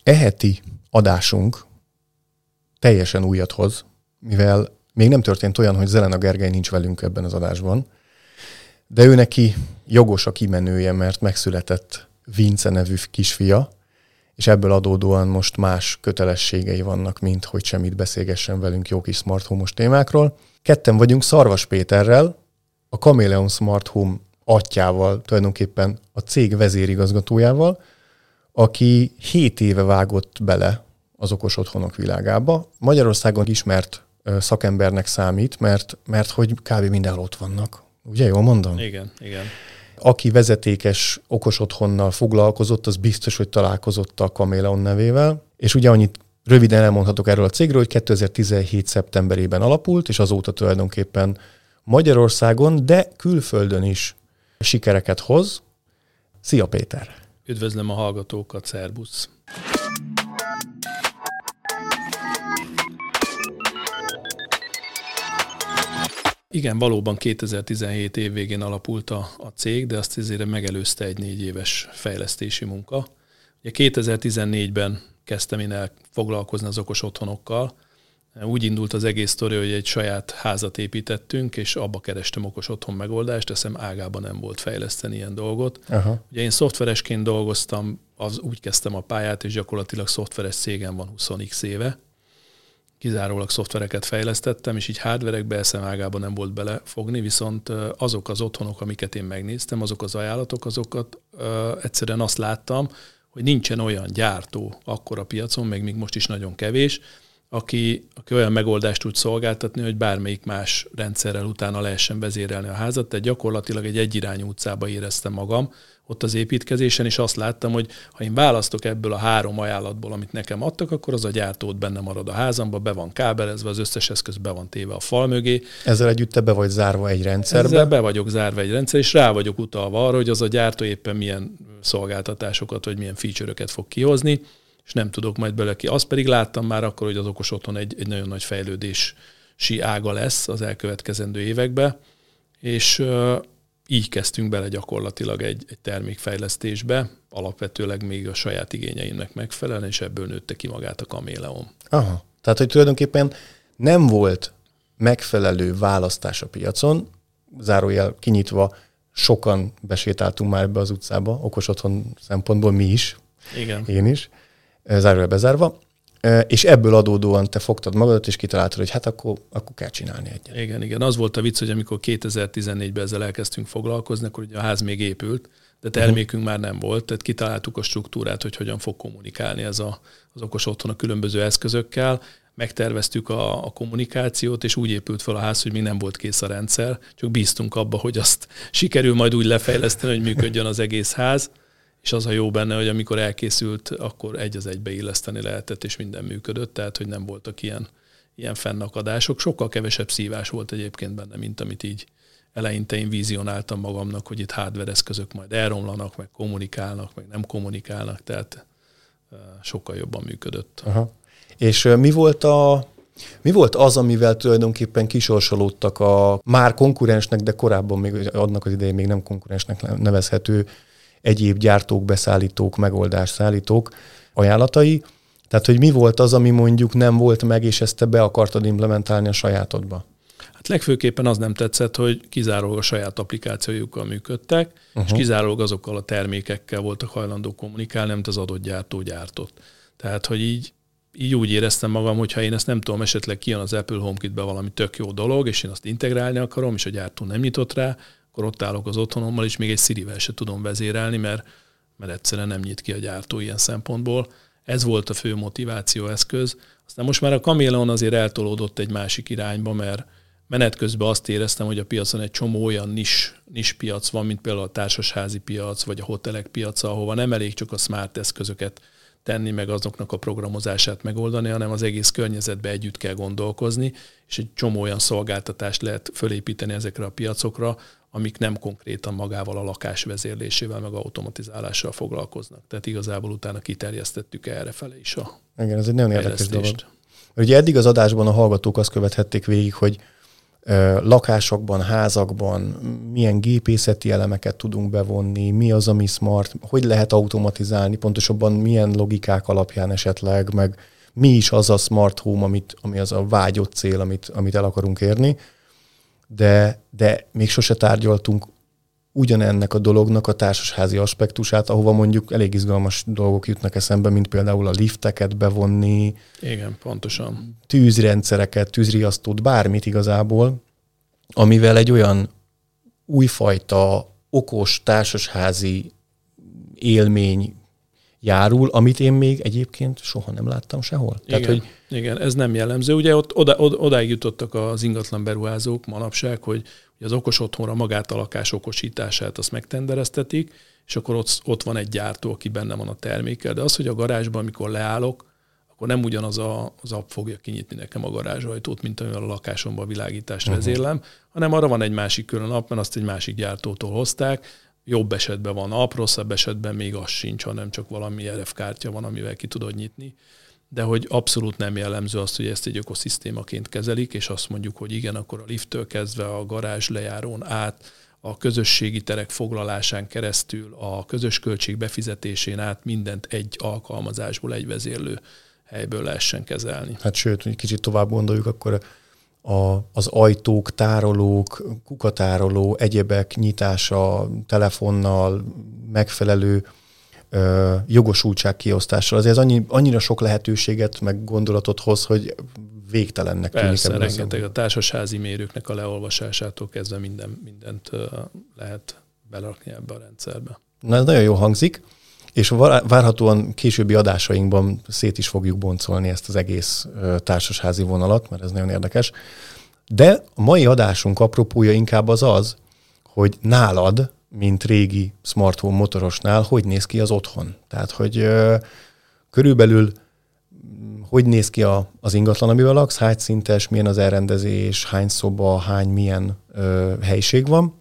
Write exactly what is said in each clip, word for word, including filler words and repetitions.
E heti adásunk teljesen újat hoz, mivel még nem történt olyan, hogy Zelena Gergely nincs velünk ebben az adásban, de ő neki jogos a kimenője, mert megszületett Vince nevű kisfia, és ebből adódóan most más kötelességei vannak, mint hogy semmit beszélgessen velünk jó kis smart home-os témákról. Ketten vagyunk Szarvas Péterrel, a Chameleon Smart Home atyával, tulajdonképpen a cég vezérigazgatójával, aki hét éve vágott bele az okos otthonok világába. Magyarországon ismert szakembernek számít, mert, mert hogy kb. Mindenhol ott vannak. Ugye, jól mondom? Igen, igen. Aki vezetékes okos otthonnal foglalkozott, az biztos, hogy találkozott a Chameleon nevével. És ugye annyit röviden elmondhatok erről a cégről, hogy kétezer-tizenhét szeptemberében alapult, és azóta tulajdonképpen Magyarországon, de külföldön is sikereket hoz. Szia Péter! Üdvözlöm a hallgatókat, szervusz! Igen, valóban kétezer-tizenhét év végén alapult a, a cég, de azt azért megelőzte egy négy éves fejlesztési munka. Ugye kétezer-tizennégyben kezdtem én el foglalkozni az okos otthonokkal. Úgy indult az egész sztori, hogy egy saját házat építettünk, és abba kerestem okos otthon megoldást, eszem ágában nem volt fejleszteni ilyen dolgot. Aha. Ugye én szoftveresként dolgoztam, az úgy kezdtem a pályát, és gyakorlatilag szoftveres cégem van húsz x éve. Kizárólag szoftvereket fejlesztettem, és így hardverekbe eszem ágában nem volt belefogni, viszont azok az otthonok, amiket én megnéztem, azok az ajánlatok, azokat ö, egyszerűen azt láttam, hogy nincsen olyan gyártó akkor a piacon, meg még most is nagyon kevés, aki, aki olyan megoldást tud szolgáltatni, hogy bármelyik más rendszerrel utána lehessen vezérelni a házat. Tehát gyakorlatilag egy egyirányú utcába éreztem magam ott az építkezésen, és azt láttam, hogy ha én választok ebből a három ajánlatból, amit nekem adtak, akkor az a gyártót benne marad a házamba, be van kábelezve, az összes eszköz be van téve a fal mögé. Ezzel együtt te be vagy zárva egy rendszerbe? Ezzel be vagyok zárva egy rendszer, és rá vagyok utalva arra, hogy az a gyártó éppen milyen szolgáltatásokat, vagy milyen feature-öket fog kihozni, és nem tudok majd bele ki. Azt pedig láttam már akkor, hogy az okos otthon egy, egy nagyon nagy fejlődési ága lesz az elkövetkezendő években, és uh, így kezdtünk bele gyakorlatilag egy, egy termékfejlesztésbe, alapvetőleg még a saját igényeimnek megfelelően, és ebből nőtte ki magát a Chameleon. Aha. Tehát, hogy tulajdonképpen nem volt megfelelő választás a piacon, zárójel kinyitva, sokan besétáltunk már ebbe az utcába, okos otthon szempontból mi is, igen. Én is, zárójel bezárva, és ebből adódóan te fogtad magadat, és kitaláltad, hogy hát akkor, akkor kell csinálni egyet. Igen, igen. Az volt a vicc, hogy amikor kétezer-tizennégyben ezzel elkezdtünk foglalkozni, akkor ugye a ház még épült, de termékünk uh-huh. már nem volt, tehát kitaláltuk a struktúrát, hogy hogyan fog kommunikálni ez a, az okos otthon a különböző eszközökkel, megterveztük a, a kommunikációt, és úgy épült fel a ház, hogy még nem volt kész a rendszer, csak bíztunk abba, hogy azt sikerül majd úgy lefejleszteni, hogy működjön az egész ház, és az a jó benne, hogy amikor elkészült, akkor egy az egybe illeszteni lehetett, és minden működött, tehát hogy nem voltak ilyen, ilyen fennakadások. Sokkal kevesebb szívás volt egyébként benne, mint amit így eleinte én vizionáltam magamnak, hogy itt hardware eszközök majd elromlanak, meg kommunikálnak, meg nem kommunikálnak, tehát sokkal jobban működött. Aha. És mi volt, a, mi volt az, amivel tulajdonképpen kisorsolódtak a már konkurensnek, de korábban még adnak az idején még nem konkurensnek nevezhető egyéb gyártók, beszállítók, megoldásszállítók ajánlatai? Tehát, hogy mi volt az, ami mondjuk nem volt meg, és ezt te be akartad implementálni a sajátodba? Hát legfőképpen az nem tetszett, hogy kizárólag a saját applikációjukkal működtek, uh-huh. és kizárólag azokkal a termékekkel voltak hajlandók kommunikálni, amit az adott gyártó gyártott. Tehát, hogy így, így úgy éreztem magam, hogy ha én ezt nem tudom, esetleg kijön az Apple HomeKit-be valami tök jó dolog, és én azt integrálni akarom, és a gyártó nem nyitott rá, akkor ott állok az otthonommal, és még egy Sirivel se tudom vezérelni, mert, mert egyszerűen nem nyit ki a gyártó ilyen szempontból. Ez volt a fő motiváció eszköz. Aztán most már a Chameleon azért eltolódott egy másik irányba, mert menet közben azt éreztem, hogy a piacon egy csomó olyan nis, nis piac van, mint például a társasházi piac, vagy a hotelek piaca, ahova nem elég csak a smart eszközöket tenni, meg azoknak a programozását megoldani, hanem az egész környezetbe együtt kell gondolkozni, és egy csomó olyan szolgáltatást lehet fölépíteni ezekre a piacokra, amik nem konkrétan magával a lakás vezérlésével, meg automatizálással foglalkoznak. Tehát igazából utána kiterjesztettük errefele is a Igen, ez egy nagyon érdekes dolog. Ugye eddig az adásban a hallgatók azt követhették végig, hogy lakásokban, házakban milyen gépészeti elemeket tudunk bevonni, mi az, ami smart, hogy lehet automatizálni, pontosabban milyen logikák alapján esetleg, meg mi is az a smart home, amit, ami az a vágyott cél, amit, amit el akarunk érni, de, de még sose tárgyaltunk ugyanennek a dolognak a társasházi aspektusát, ahova mondjuk elég izgalmas dolgok jutnak eszembe, mint például a lifteket bevonni. Igen, pontosan. Tűzrendszereket, tűzriasztót, bármit igazából, amivel egy olyan újfajta okos társasházi élmény járul, amit én még egyébként soha nem láttam sehol. Igen, Tehát, hogy igen, ez nem jellemző. Ugye ott oda, oda, odáig jutottak az ingatlan beruházók manapság, hogy az okos otthonra magát a lakás okosítását azt megtendereztetik, és akkor ott, ott van egy gyártó, aki benne van a termékkel. De az, hogy a garázsban, amikor leállok, akkor nem ugyanaz a, az app fogja kinyitni nekem a garázsajtót, mint amivel a lakásomban a világítást uh-huh. vezérlem, hanem arra van egy másik külön app, mert azt egy másik gyártótól hozták. Jobb esetben van app, rosszabb esetben még az sincs, hanem csak valami er ef kártya van, amivel ki tudod nyitni. De hogy abszolút nem jellemző azt, hogy ezt egy ökoszisztémaként kezelik, és azt mondjuk, hogy igen, akkor a lifttől kezdve a garázs lejárón át, a közösségi terek foglalásán keresztül, a közös költség befizetésén át mindent egy alkalmazásból, egy vezérlő helyből lehessen kezelni. Hát sőt, hogy kicsit tovább gondoljuk, akkor a, az ajtók, tárolók, kukatároló, egyebek nyitása telefonnal, megfelelő ö, jogosultság kiosztással. Azért ez annyi, annyira sok lehetőséget, meg gondolatot hoz, hogy végtelennek tűnik. Persze, rengeteg a társasházi mérőknek a leolvasásától kezdve minden, mindent ö, lehet berakni ebbe a rendszerbe. Na, ez nagyon jó hangzik, és várhatóan későbbi adásainkban szét is fogjuk boncolni ezt az egész társasházi vonalat, mert ez nagyon érdekes. De a mai adásunk apropója inkább az az, hogy nálad, mint régi smart home motorosnál, hogy néz ki az otthon. Tehát, hogy ö, körülbelül hogy néz ki a, az ingatlan, amivel laksz, hány szintes, milyen az elrendezés, hány szoba, hány milyen ö, helység van,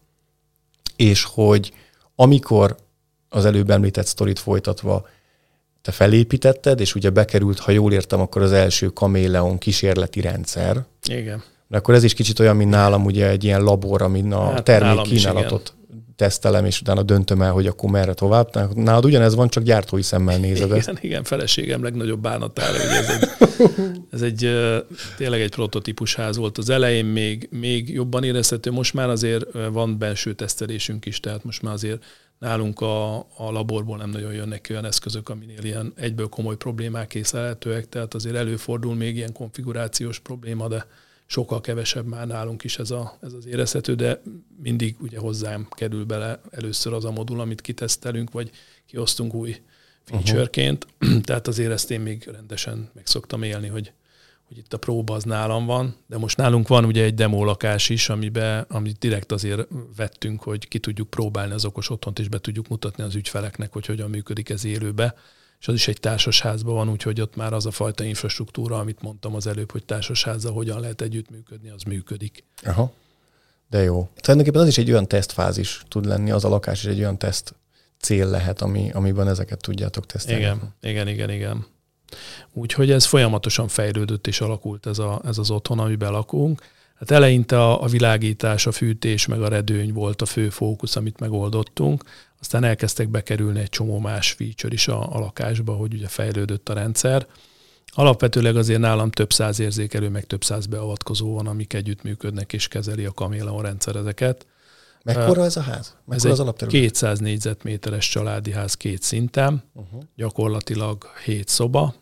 és hogy amikor az előbb említett sztorit folytatva te felépítetted, és ugye bekerült, ha jól értem, akkor az első Kaméleon kísérleti rendszer. Igen. De akkor ez is kicsit olyan, mint nálam ugye egy ilyen labor, amin a hát termék kínálatot tesztelem, és utána döntöm el, hogy akkor merre tovább. Nálad ugyanez van, csak gyártói szemmel nézed igen, ezt. Igen, feleségem legnagyobb bánatára, hogy ez egy, ez egy tényleg egy prototípus ház volt. Az elején még, még jobban érezhető, most már azért van belső tesztelésünk is, tehát most már azért nálunk a, a laborból nem nagyon jönnek olyan eszközök, aminél ilyen egyből komoly problémák észlelhetőek, tehát azért előfordul még ilyen konfigurációs probléma, de sokkal kevesebb már nálunk is ez, a, ez az érezhető, de mindig ugye hozzám kerül bele először az a modul, amit kitesztelünk, vagy kiosztunk új featureként. Uh-huh. Tehát azért ezt én még rendesen meg szoktam élni, hogy, hogy itt a próba az nálam van, de most nálunk van ugye egy demo lakás is, amiben, amit direkt azért vettünk, hogy ki tudjuk próbálni az okos otthont, és be tudjuk mutatni az ügyfeleknek, hogy hogyan működik ez élőbe. És az is egy társasházban van, úgyhogy ott már az a fajta infrastruktúra, amit mondtam az előbb, hogy társasházzal hogyan lehet együttműködni, az működik. Aha. De jó. Tulajdonképpen az is egy olyan tesztfázis tud lenni, az a lakás is egy olyan teszt cél lehet, ami, amiben ezeket tudjátok tesztelni. Igen, igen, igen, igen. Úgyhogy ez folyamatosan fejlődött és alakult ez, a, ez az otthon, amiben lakunk. Hát eleinte a, a világítás, a fűtés, meg a redőny volt a fő fókusz, amit megoldottunk. Aztán elkezdtek bekerülni egy csomó más feature is a, a lakásba, hogy ugye fejlődött a rendszer. Alapvetőleg azért nálam több száz érzékelő, meg több száz beavatkozó van, amik együttműködnek és kezeli a Kaméleon rendszer ezeket. Mekkora ez a ház? Mekkora ez az egy kétszáz négyzetméteres családi ház két szinten, uh-huh. gyakorlatilag hét szoba,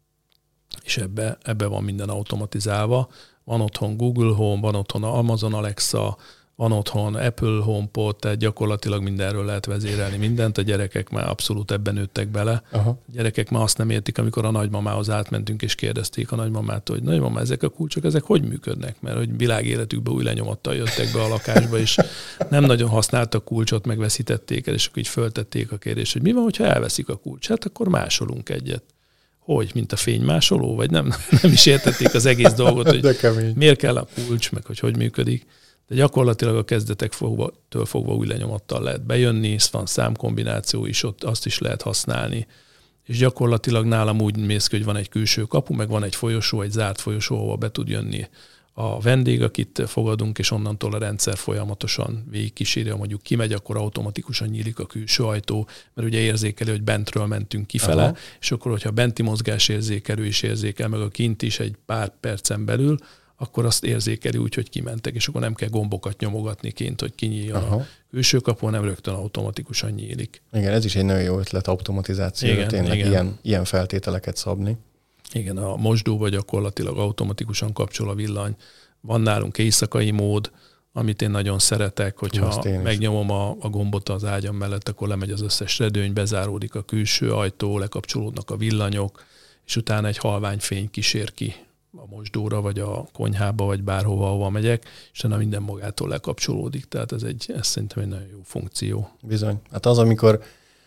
és ebbe, ebbe van minden automatizálva. Van otthon Google Home, van otthon Amazon Alexa, van otthon Apple HomePod, tehát gyakorlatilag mindenről lehet vezérelni mindent. A gyerekek már abszolút ebben nőttek bele. Aha. A gyerekek már azt nem értik, amikor a nagymamához átmentünk, és kérdezték a nagymamától, hogy nagymama, ezek a kulcsok, ezek hogy működnek? Mert hogy világéletükben új lenyomattal jöttek be a lakásba, és nem nagyon használtak kulcsot, megveszítették el, és akkor így föltették a kérdést, hogy mi van, hogyha elveszik a kulcsát, akkor másolunk egyet. Hogy, mint a fénymásoló? Vagy nem, nem is értették az egész dolgot, hogy miért kell a kulcs, meg hogy hogy működik. De gyakorlatilag a kezdetek fogva, től fogva új lenyomattal lehet bejönni, van számkombináció is, ott azt is lehet használni. És gyakorlatilag nálam úgy mész ki, hogy van egy külső kapu, meg van egy folyosó, egy zárt folyosó, ahova be tud jönni a, a vendég, akit fogadunk, és onnantól a rendszer folyamatosan végigkíséri, ha mondjuk kimegy, akkor automatikusan nyílik a külső ajtó, mert ugye érzékeli, hogy bentről mentünk kifele, aha, és akkor, hogyha benti mozgás érzékelő is érzékel, meg a kint is egy pár percen belül, akkor azt érzékeli úgy, hogy kimentek, és akkor nem kell gombokat nyomogatni kint, hogy kinyíljon aha. a külső kapu, nem rögtön automatikusan nyílik. Igen, ez is egy nagyon jó ötlet, automatizáció, tényleg igen. Ilyen, ilyen feltételeket szabni. Igen, a mosdóba gyakorlatilag automatikusan kapcsol a villany. Van nálunk éjszakai mód, amit én nagyon szeretek, hogyha megnyomom a, a gombot az ágyam mellett, akkor lemegy az összes redőny, bezáródik a külső ajtó, lekapcsolódnak a villanyok, és utána egy halvány fény kísér ki a mosdóra, vagy a konyhába, vagy bárhova, ahova megyek, és utána minden magától lekapcsolódik. Tehát ez, egy, ez szerintem egy nagyon jó funkció. Bizony. Hát az, amikor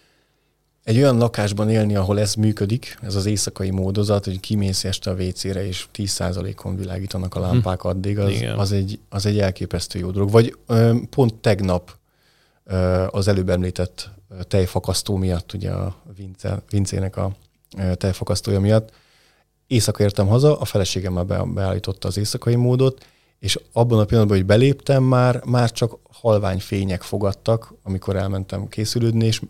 egy olyan lakásban élni, ahol ez működik, ez az éjszakai módozat, hogy kimész este a vécére, és tíz százalékon világítanak a lámpák addig, az, az, egy, az egy elképesztő jó dolog. Vagy ö, pont tegnap ö, az előbb említett tejfakasztó miatt, ugye a Vince, Vincének a ö, tejfakasztója miatt, éjszaka értem haza, a feleségem már beállította az éjszakai módot, és abban a pillanatban, hogy beléptem, már, már csak halvány fények fogadtak, amikor elmentem készülődni, és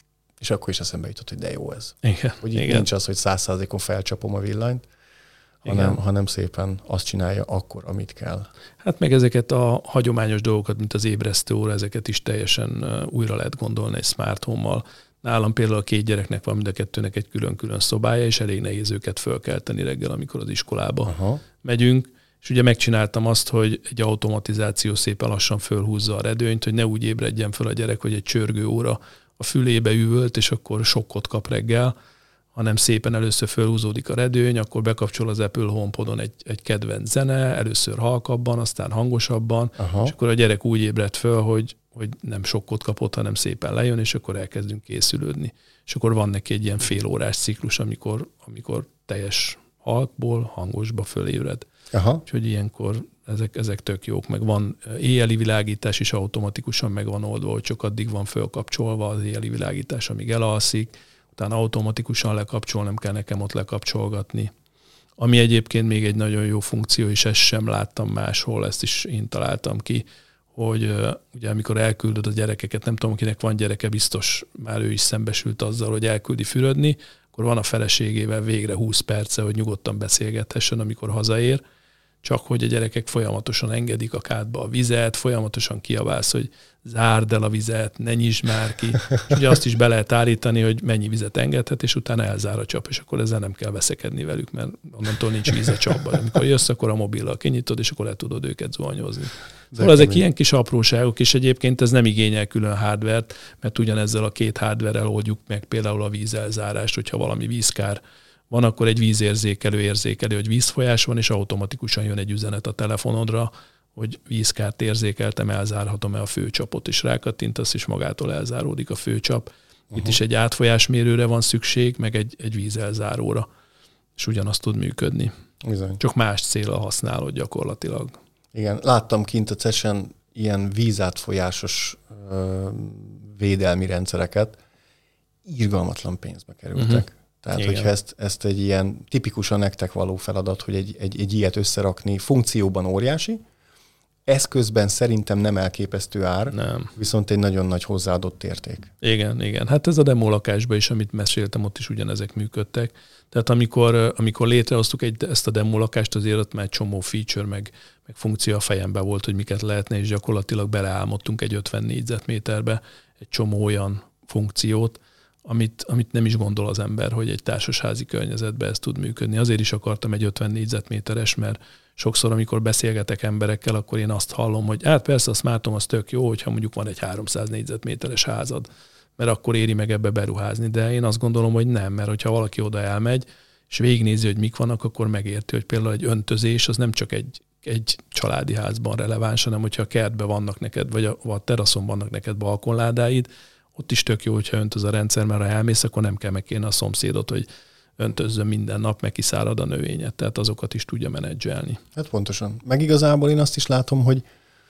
És akkor is eszembe jutott, hogy de jó ez. Igen, hogy itt igen. nincs az, hogy száz százalékon felcsapom a villanyt, hanem, hanem szépen azt csinálja akkor, amit kell. Hát meg ezeket a hagyományos dolgokat, mint az ébresztő óra, ezeket is teljesen újra lehet gondolni egy smart home-mal. Nálam például a két gyereknek van mind a kettőnek egy külön-külön szobája, és elég nehéz őket fölkelteni reggel, amikor az iskolába aha. megyünk. És ugye megcsináltam azt, hogy egy automatizáció szépen lassan fölhúzza a redőnyt, hogy ne úgy ébredjen föl a gyerek, hogy egy csörgő óra a fülébe üvölt, és akkor sokkot kap reggel, hanem szépen először fölhúzódik a redőny, akkor bekapcsol az Apple HomePodon egy, egy kedvenc zene, először halkabban, aztán hangosabban, aha. és akkor a gyerek úgy ébred föl, hogy, hogy nem sokkot kapott, hanem szépen lejön, és akkor elkezdünk készülődni. És akkor van neki egy ilyen fél órás ciklus, amikor, amikor teljes halkból hangosba fölébred. Aha. Úgyhogy ilyenkor ezek, ezek tök jók, meg van éjjeli világítás is automatikusan meg van oldva, hogy csak addig van fölkapcsolva az éjjeli világítás, amíg elalszik, utána automatikusan lekapcsol, nem kell nekem ott lekapcsolgatni. Ami egyébként még egy nagyon jó funkció, és ezt sem láttam máshol, ezt is én találtam ki, hogy uh, ugye amikor elküldöd a gyerekeket, nem tudom, akinek van gyereke, biztos már ő is szembesült azzal, hogy elküldi fürödni, akkor van a feleségével végre húsz perce, hogy nyugodtan beszélgethessen, amikor hazaér, csak hogy a gyerekek folyamatosan engedik a kádba a vizet, folyamatosan kiabálsz, hogy zárd el a vizet, ne nyisd már ki. És ugye azt is be lehet állítani, hogy mennyi vizet engedhet, és utána elzár a csap, és akkor ezzel nem kell veszekedni velük, mert onnantól nincs víz a csapban. Amikor jössz, akkor a mobillal kinyitod, és akkor le tudod őket zuhanyozni. Szóval ezek ilyen kis apróságok, és egyébként ez nem igényel külön hardvert, mert ugyanezzel a két hardverrel oldjuk meg például a vízelzárást, hogyha valami vízkár van, akkor egy vízérzékelő érzékelő, hogy vízfolyás van, és automatikusan jön egy üzenet a telefonodra, hogy vízkárt érzékeltem, elzárhatom-e a főcsapot, és rákattintasz, és magától elzáródik a főcsap. Uh-huh. Itt is egy átfolyásmérőre van szükség, meg egy, egy vízelzáróra, és ugyanazt tud működni. Bizony. Csak más célra használod gyakorlatilag. Igen, láttam kint a cesen ilyen vízátfolyásos ö, védelmi rendszereket, irgalmatlan pénzbe kerültek. Uh-huh. Tehát, igen. hogyha ezt, ezt egy ilyen tipikusan nektek való feladat, hogy egy, egy, egy ilyet összerakni, funkcióban óriási, eszközben szerintem nem elképesztő ár, nem. Viszont egy nagyon nagy hozzáadott érték. Igen, igen. Hát ez a demo lakásban is, amit meséltem, ott is ugyanezek működtek. Tehát amikor, amikor létrehoztuk egy, ezt a demo lakást, azért ott már egy csomó feature, meg, meg funkció a fejemben volt, hogy miket lehetne, és gyakorlatilag beleálmodtunk egy ötven négyzetméterbe egy csomó olyan funkciót, Amit, amit nem is gondol az ember, hogy egy társasházi környezetben ez tud működni. Azért is akartam egy ötven négyzetméteres, mert sokszor, amikor beszélgetek emberekkel, akkor én azt hallom, hogy hát persze a Smart Home az tök jó, hogyha mondjuk van egy háromszáz négyzetméteres házad, mert akkor éri meg ebbe beruházni. De én azt gondolom, hogy nem, mert hogyha valaki oda elmegy, és végignézi, hogy mik vannak, akkor megérti, hogy például egy öntözés az nem csak egy, egy családi házban releváns, hanem hogyha a kertben vannak neked, vagy a, vagy a teraszon vannak neked balkonládáid, ott is tök jó, hogyha öntöz a rendszer, mert ha elmész, akkor nem kell megkérni a szomszédot, hogy öntözzön minden nap, meg kiszárad a növényet. Tehát azokat is tudja menedzselni. Hát pontosan. Meg igazából én azt is látom, hogy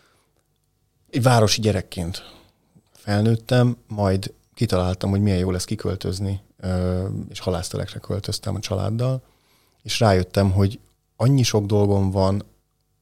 egy városi gyerekként felnőttem, majd kitaláltam, hogy milyen jó lesz kiköltözni, és halásztelekre költöztem a családdal, és rájöttem, hogy annyi sok dolgom van,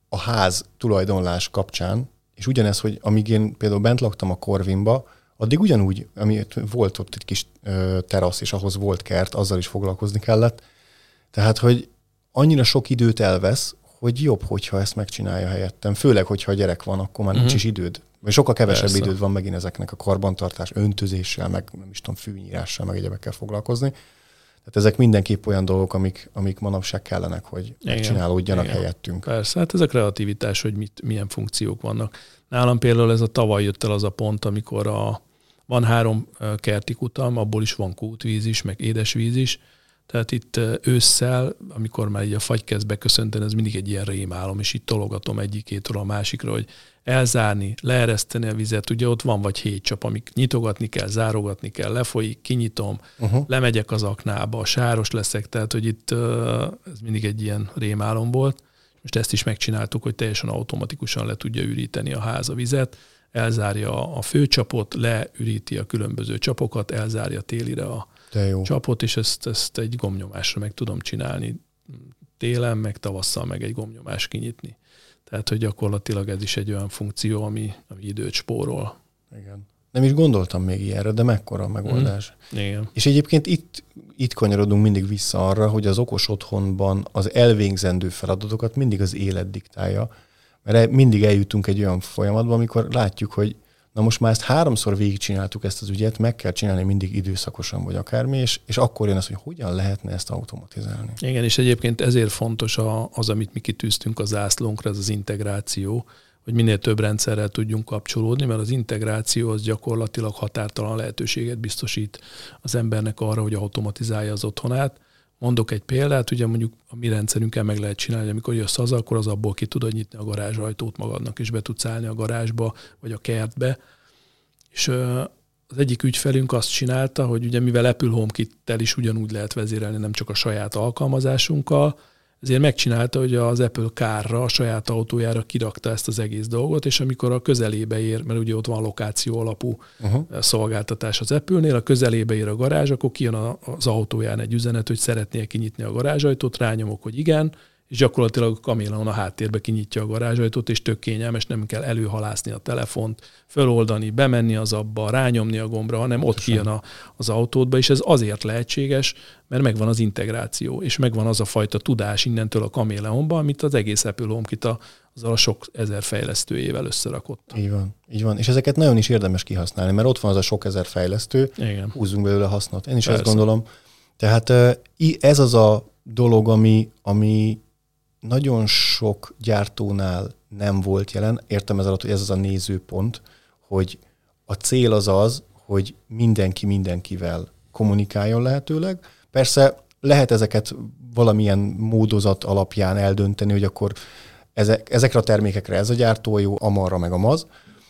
a ház tulajdonlás kapcsán, és ugyanez, hogy amíg én például bent laktam a Corvinba, addig ugyanúgy, ami volt ott egy kis ö, terasz, és ahhoz volt kert, azzal is foglalkozni kellett. Tehát, hogy annyira sok időt elvesz, hogy jobb, hogyha ezt megcsinálja helyettem. Főleg, hogyha a gyerek van, akkor már uh-huh. nincs is időd. Vagy sokkal kevesebb Persze. időd van megint ezeknek a karbantartás, öntözéssel, meg nem is tudom, fűnyírással, meg egyebekkel foglalkozni. Tehát ezek mindenképp olyan dolgok, amik, amik manapság kellenek, hogy megcsinálódjanak Igen. helyettünk. Persze, hát ez a kreativitás, hogy mit, milyen funkciók vannak. Nálam például ez a tavaly jött el az a pont, amikor a, van három kerti kutam, abból is van kútvíz is, meg édesvíz is. Tehát itt ősszel, amikor már így a fagy kezd beköszönteni, ez mindig egy ilyen rémálom, és itt tologatom egyikétől a másikra, hogy elzárni, leereszteni a vizet. Ugye ott van vagy hét csap, amik nyitogatni kell, zárogatni kell, lefolyik, kinyitom, uh-huh. lemegyek az aknába, sáros leszek, tehát hogy itt ez mindig egy ilyen rémálom volt. Most ezt is megcsináltuk, hogy teljesen automatikusan le tudja üríteni a ház a vizet, elzárja a főcsapot, leüríti a különböző csapokat, elzárja télire a csapot, és ezt, ezt egy gombnyomásra meg tudom csinálni télen, meg tavasszal meg egy gombnyomás kinyitni. Tehát, hogy gyakorlatilag ez is egy olyan funkció, ami, ami időt spórol. Igen. Nem is gondoltam még ilyenre, de mekkora a megoldás. Mm. Igen. És egyébként itt, itt kanyarodunk mindig vissza arra, hogy az okos otthonban az elvégzendő feladatokat mindig az élet diktálja, mert mindig eljutunk egy olyan folyamatba, amikor látjuk, hogy na most már ezt háromszor végigcsináltuk ezt az ügyet, meg kell csinálni mindig időszakosan, vagy akármi, és, és akkor jön az, hogy hogyan lehetne ezt automatizálni. Igen, és egyébként ezért fontos a, az, amit mi kitűztünk a zászlónkra, ez az integráció, hogy minél több rendszerrel tudjunk kapcsolódni, mert az integráció az gyakorlatilag határtalan lehetőséget biztosít az embernek arra, hogy automatizálja az otthonát. Mondok egy példát, ugye mondjuk a mi rendszerünkkel meg lehet csinálni, amikor jössz haza, akkor az abból ki tudod nyitni a garázsajtót magadnak, és be tudsz állni a garázsba, vagy a kertbe. És az egyik ügyfelünk azt csinálta, hogy ugye mivel Apple HomeKit-tel is ugyanúgy lehet vezérelni, nem csak a saját alkalmazásunkkal, ezért megcsinálta, hogy az Apple Car-ra, a saját autójára kirakta ezt az egész dolgot, és amikor a közelébe ér, mert ugye ott van lokáció alapú uh-huh. szolgáltatás az Apple-nél, a közelébe ér a garázs, akkor kijön az autóján egy üzenet, hogy szeretnél kinyitni a garázsajtót, rányomok, hogy igen, és gyakorlatilag a Kamélon a háttérbe kinyitja a garázsajtót, és tök kényelmes, nem kell előhalászni a telefont, föloldani, bemenni az abba, rányomni a gombra, hanem ott kijön a, az autódba, és ez azért lehetséges, mert megvan az integráció, és megvan az a fajta tudás innentől a Kameleonban, amit az egész Apple HomeKit azzal a sok ezer fejlesztőjével összerakott. Így van, így van. És ezeket nagyon is érdemes kihasználni, mert ott van az a sok ezer fejlesztő, Igen. húzzunk belőle hasznot. Én is Persze. ezt gondolom. Tehát ez az a dolog, ami, ami nagyon sok gyártónál nem volt jelen. Értem ez alatt, hogy ez az a nézőpont, hogy a cél az az, hogy mindenki mindenkivel kommunikáljon lehetőleg. Persze lehet ezeket valamilyen módozat alapján eldönteni, hogy akkor ezek, ezekre a termékekre ez a gyártó jó, amarra meg amaz,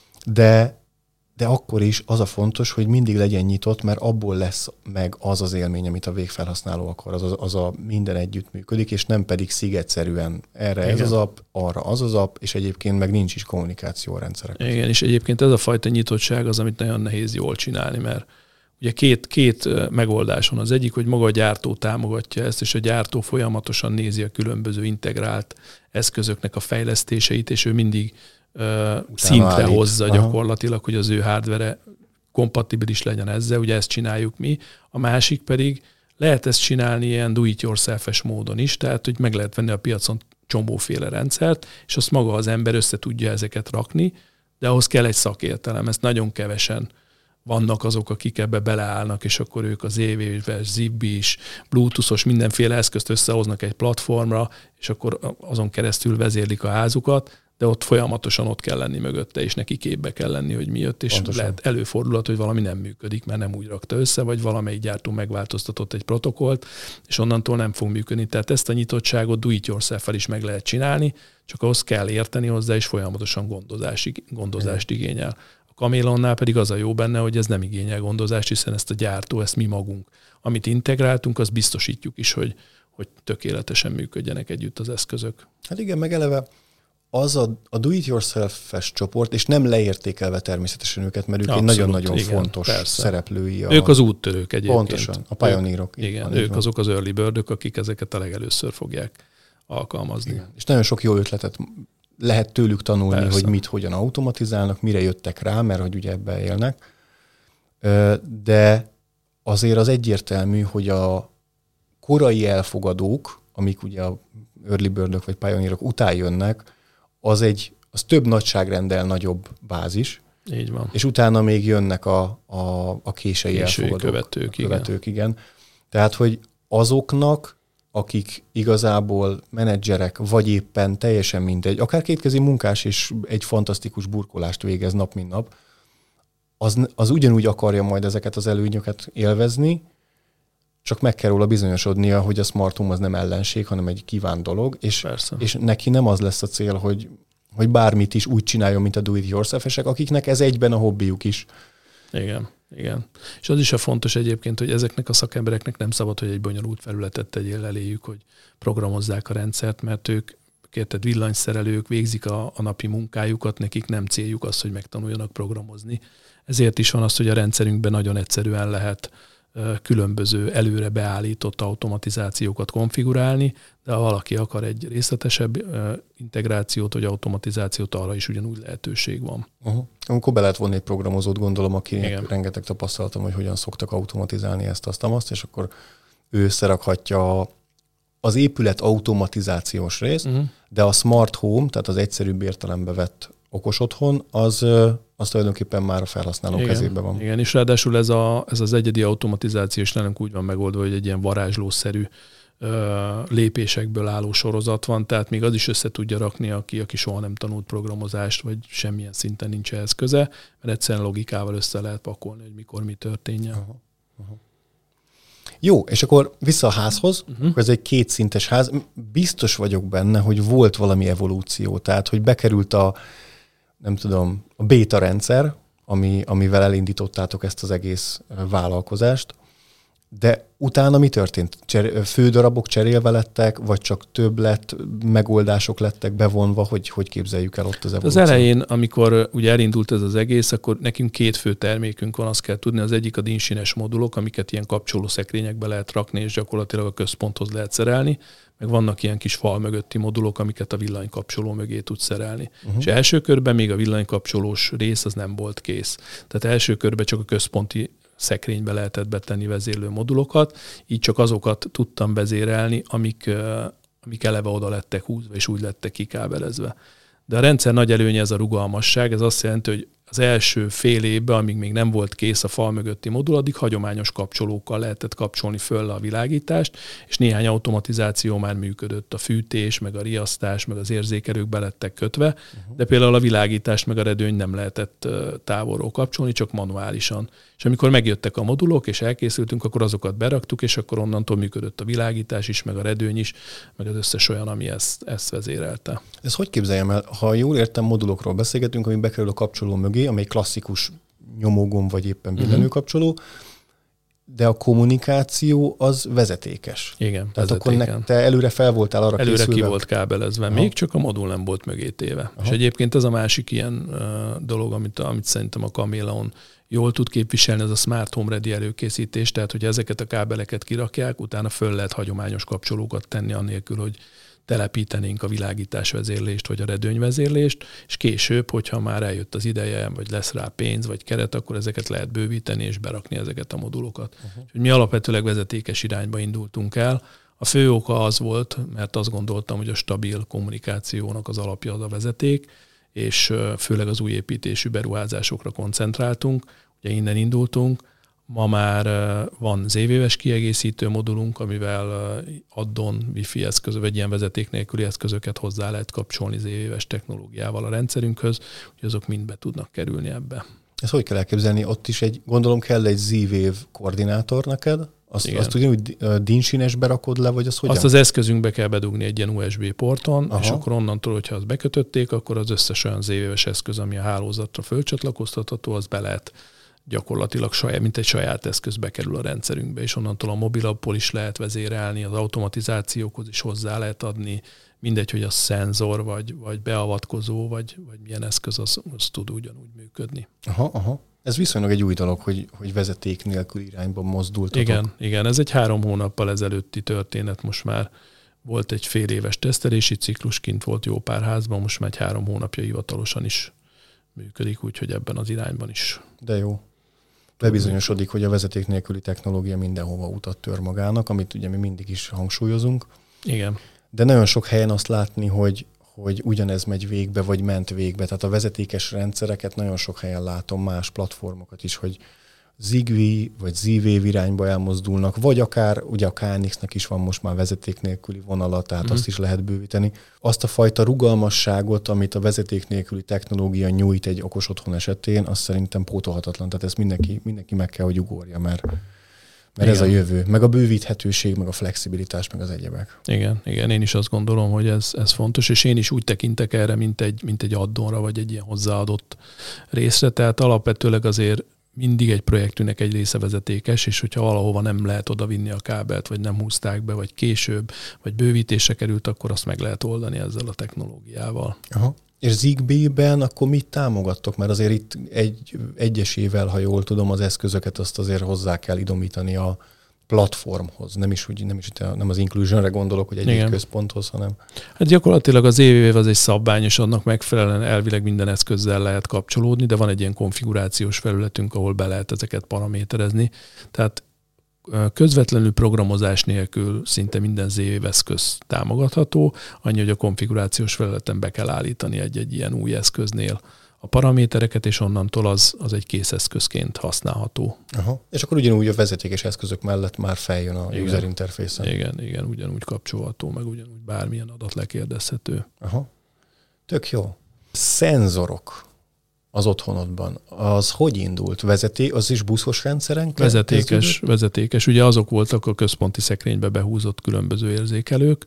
de de akkor is az a fontos, hogy mindig legyen nyitott, mert abból lesz meg az az élmény, amit a végfelhasználó akar, az, az, az a minden együtt működik, és nem pedig szigetszerűen erre Igen. ez az app, arra az az app, és egyébként meg nincs is kommunikáció a rendszerek. Igen, és egyébként ez a fajta nyitottság az, amit nagyon nehéz jól csinálni, mert ugye két, két megoldás van. Az egyik, hogy maga a gyártó támogatja ezt, és a gyártó folyamatosan nézi a különböző integrált eszközöknek a fejlesztéseit, és ő mindig Utána szintre állít. hozza Aha. gyakorlatilag, hogy az ő hardware kompatibilis legyen ezzel, ugye ezt csináljuk mi. A másik pedig lehet ezt csinálni ilyen do-it-yourself-es módon is, tehát hogy meg lehet venni a piacon csomóféle rendszert, és azt maga az ember össze tudja ezeket rakni, de ahhoz kell egy szakértelem, ezt nagyon kevesen vannak azok, akik ebbe beleállnak, és akkor ők az é vé-ves, Zigbee-s, Bluetooth-os mindenféle eszközt összehoznak egy platformra, és akkor azon keresztül vezérlik a házukat, de ott folyamatosan ott kell lenni mögötte, és neki képbe kell lenni, hogy mi jött, és Pontosan. lehet előfordulhat, hogy valami nem működik, mert nem úgy rakta össze, vagy valamelyik gyártó megváltoztatott egy protokollt, és onnantól nem fog működni. Tehát ezt a nyitottságot do-it-yourself-el is meg lehet csinálni, csak ahhoz kell érteni hozzá, és folyamatosan gondozást, gondozást igényel. A Kameleonnál pedig az a jó benne, hogy ez nem igényel gondozást, hiszen ezt a gyártó, ezt mi magunk, amit integráltunk, azt biztosítjuk is, hogy, hogy tökéletesen működjenek együtt az eszközök. Hát igen, meg eleve az a, a do-it-yourself-es csoport, és nem leértékelve természetesen őket, mert ők Abszolút, egy nagyon-nagyon igen, fontos persze. szereplői. A... Ők az úttörők egyébként. Pontosan, a pioneerok. Ők, igen, ők azok az early birdök, akik ezeket a legelőször fogják alkalmazni. Igen. És nagyon sok jó ötletet lehet tőlük tanulni, Persze. hogy mit, hogyan automatizálnak, mire jöttek rá, mert hogy ugye ebben élnek. De azért az egyértelmű, hogy a korai elfogadók, amik ugye a early birdök vagy pioneerok után jönnek, az egy az több nagyságrenddel nagyobb bázis. Így van. És utána még jönnek a, a, a késői, késői elfogadók. Követők, a követők, igen. igen. Tehát, hogy azoknak, akik igazából menedzserek, vagy éppen teljesen mindegy, akár kétkezi munkás és egy fantasztikus burkolást végez nap, mint nap, az, az ugyanúgy akarja majd ezeket az előnyöket élvezni, csak meg kell róla bizonyosodnia, hogy a smart home az nem ellenség, hanem egy kívánt dolog, és, és neki nem az lesz a cél, hogy, hogy bármit is úgy csináljon, mint a do-it-yourself-esek, akiknek ez egyben a hobbiuk is. Igen, igen. És az is a fontos egyébként, hogy ezeknek a szakembereknek nem szabad, hogy egy bonyolult felületet tegyél eléjük, hogy programozzák a rendszert, mert ők, érted, villanyszerelők, végzik a, a napi munkájukat, nekik nem céljuk az, hogy megtanuljanak programozni. Ezért is van az, hogy a rendszerünkben nagyon egyszerűen lehet különböző előre beállított automatizációkat konfigurálni, de ha valaki akar egy részletesebb integrációt vagy automatizációt, arra is ugyanúgy lehetőség van. Uh-huh. Amikor be lehet vonni egy programozót, gondolom, aki Igen. rengeteg tapasztalatom, hogy hogyan szoktak automatizálni ezt, azt, azt, és akkor ő összerakhatja az épület automatizációs részt, uh-huh. de a smart home, tehát az egyszerűbb értelembe vett okos otthon, az, az tulajdonképpen már a felhasználó igen, kezében van. Igen, és ráadásul ez, a, ez az egyedi automatizáció is nálunk úgy van megoldva, hogy egy ilyen varázslószerű ö, lépésekből álló sorozat van, tehát még az is össze tudja rakni, aki, aki soha nem tanult programozást, vagy semmilyen szinten nincs ehhez köze, mert egyszerűen logikával össze lehet pakolni, hogy mikor mi történjen. Aha, aha. Jó, és akkor vissza a házhoz, uh-huh. akkor ez egy kétszintes ház. Biztos vagyok benne, hogy volt valami evolúció, tehát hogy bekerült a nem tudom, a béta rendszer, ami, amivel elindítottátok ezt az egész vállalkozást, de utána mi történt? Cser- fődarabok cserélve lettek, vagy csak több lett, megoldások lettek bevonva, hogy hogy képzeljük el ott az evolúciót? Az elején, amikor ugye elindult ez az egész, akkor nekünk két fő termékünk van, azt kell tudni, az egyik a dinszínes modulok, amiket ilyen kapcsoló szekrényekbe lehet rakni, és gyakorlatilag a központhoz lehet szerelni, meg vannak ilyen kis fal mögötti modulok, amiket a villanykapcsoló mögé tud szerelni. Uh-huh. És első körben még a villanykapcsolós rész az nem volt kész. Tehát első körben csak a központi szekrénybe lehetett betenni vezérlő modulokat, így csak azokat tudtam vezérelni, amik, amik eleve oda lettek húzva, és úgy lettek kikábelezve. De a rendszer nagy előnye ez a rugalmasság, ez azt jelenti, hogy az első fél évben, amíg még nem volt kész a fal mögötti modul, addig hagyományos kapcsolókkal lehetett kapcsolni föl a világítást, és néhány automatizáció már működött. A fűtés, meg a riasztás, meg az érzékelők be lettek kötve, uh-huh. de például a világítást, meg a redőnyt nem lehetett távolról kapcsolni, csak manuálisan. És amikor megjöttek a modulok, és elkészültünk, akkor azokat beraktuk, és akkor onnantól működött a világítás is, meg a redőny is, meg az összes olyan, ami ezt, ezt vezérelte. Ez hogy képzeljem el? Ha jól értem, modulokról beszélgetünk, ami bekerül a kapcsoló mögé, amely klasszikus nyomógomb vagy éppen billenőkapcsoló, de a kommunikáció az vezetékes. Igen, tehát vezetéken. Akkor te előre fel voltál arra előre készülve? Előre ki volt kábelezve, Aha. még csak a modul nem volt mögé téve. Aha. És egyébként ez a másik ilyen uh, dolog, amit, amit szerintem a Kameleon jól tud képviselni, ez a Smart Home Ready előkészítés, tehát hogy ezeket a kábeleket kirakják, utána föl lehet hagyományos kapcsolókat tenni annélkül, hogy telepítenénk a világítás vezérlést, vagy a redőnyvezérlést, és később, hogyha már eljött az ideje, vagy lesz rá pénz, vagy keret, akkor ezeket lehet bővíteni, és berakni ezeket a modulokat. Uh-huh. Úgyhogy mi alapvetőleg vezetékes irányba indultunk el. A fő oka az volt, mert azt gondoltam, hogy a stabil kommunikációnak az alapja az a vezeték, és főleg az új építésű beruházásokra koncentráltunk. Ugye innen indultunk. Ma már van zé vé ves kiegészítő modulunk, amivel addon Wi-Fi eszköz, vagy ilyen vezeték nélküli eszközöket hozzá lehet kapcsolni zé vé ves technológiával a rendszerünkhöz, hogy azok mind be tudnak kerülni ebbe. Ezt hogy kell elképzelni? Ott is egy, gondolom kell egy Z-Wave koordinátor neked? Azt, azt ugyanúgy dinszínesbe rakod le, vagy az hogyan? Azt az eszközünkbe kell bedugni egy ilyen u es bé porton, Aha. és akkor onnantól, hogyha azt bekötötték, akkor az összes olyan zé vé ves eszköz, ami a hálózatra fölcsatlakoztatható, az be lehet gyakorlatilag saját, mint egy saját eszköz bekerül a rendszerünkbe, és onnantól a mobilappól is lehet vezérelni, az automatizációkhoz is hozzá lehet adni, mindegy, hogy a szenzor, vagy, vagy beavatkozó, vagy, vagy milyen eszköz, az, az tud ugyanúgy működni. Aha, aha. Ez viszonylag egy új dolog, hogy, hogy vezeték nélkül irányba mozdultatok. Igen, igen, ez egy három hónappal ezelőtti történet, most már volt egy fél éves tesztelési ciklus, kint volt jó pár házban, most már egy három hónapja hivatalosan is működik, úgyhogy ebben az irányban is. De jó. Bebizonyosodik, hogy a vezeték nélküli technológia mindenhova utat tör magának, amit ugye mi mindig is hangsúlyozunk. Igen. De nagyon sok helyen azt látni, hogy, hogy ugyanez megy végbe, vagy ment végbe. Tehát a vezetékes rendszereket nagyon sok helyen látom, más platformokat is, hogy Zigbee vagy Z-Wave irányba elmozdulnak, vagy akár, ugye a K N X-nek is van most már vezeték nélküli vonala, tehát mm. azt is lehet bővíteni. Azt a fajta rugalmasságot, amit a vezeték nélküli technológia nyújt egy okos otthon esetén, azt szerintem pótolhatatlan. Tehát ezt mindenki, mindenki meg kell, hogy ugorja, mert, mert ez a jövő. Meg a bővíthetőség, meg a flexibilitás, meg az egyebek. Igen, igen, én is azt gondolom, hogy ez, ez fontos, és én is úgy tekintek erre, mint egy, mint egy addonra, vagy egy ilyen hozzáadott részre. Tehát alapvetőleg azért mindig egy projektünknek egy része vezetékes, és hogyha valahova nem lehet oda vinni a kábelt, vagy nem húzták be, vagy később, vagy bővítésre került, akkor azt meg lehet oldani ezzel a technológiával. Aha. És Zigbee-ben akkor mit támogattok? Mert azért itt egy, egyesével, ha jól tudom, az eszközöket azt azért hozzá kell idomítani a platformhoz. Nem is, úgy, nem, is nem az inclusionre gondolok, hogy egy, egy központhoz, hanem... Hát gyakorlatilag az é vé az egy szabvány, és annak megfelelően elvileg minden eszközzel lehet kapcsolódni, de van egy ilyen konfigurációs felületünk, ahol be lehet ezeket paraméterezni. Tehát közvetlenül programozás nélkül szinte minden zé vé eszköz támogatható, annyi, hogy a konfigurációs felületen be kell állítani egy-egy ilyen új eszköznél a paramétereket, és onnantól az, az egy kész eszközként használható. Aha. És akkor ugyanúgy a vezetékes eszközök mellett már feljön a igen. user interfészen. Igen, igen, ugyanúgy kapcsolható, meg ugyanúgy bármilyen adat lekérdezhető. Aha. Tök jó. Szenzorok az otthonodban, az hogy indult? Vezeték, az is buszos rendszeren? Vezetékes, kezdődött? vezetékes. Ugye azok voltak a központi szekrénybe behúzott különböző érzékelők.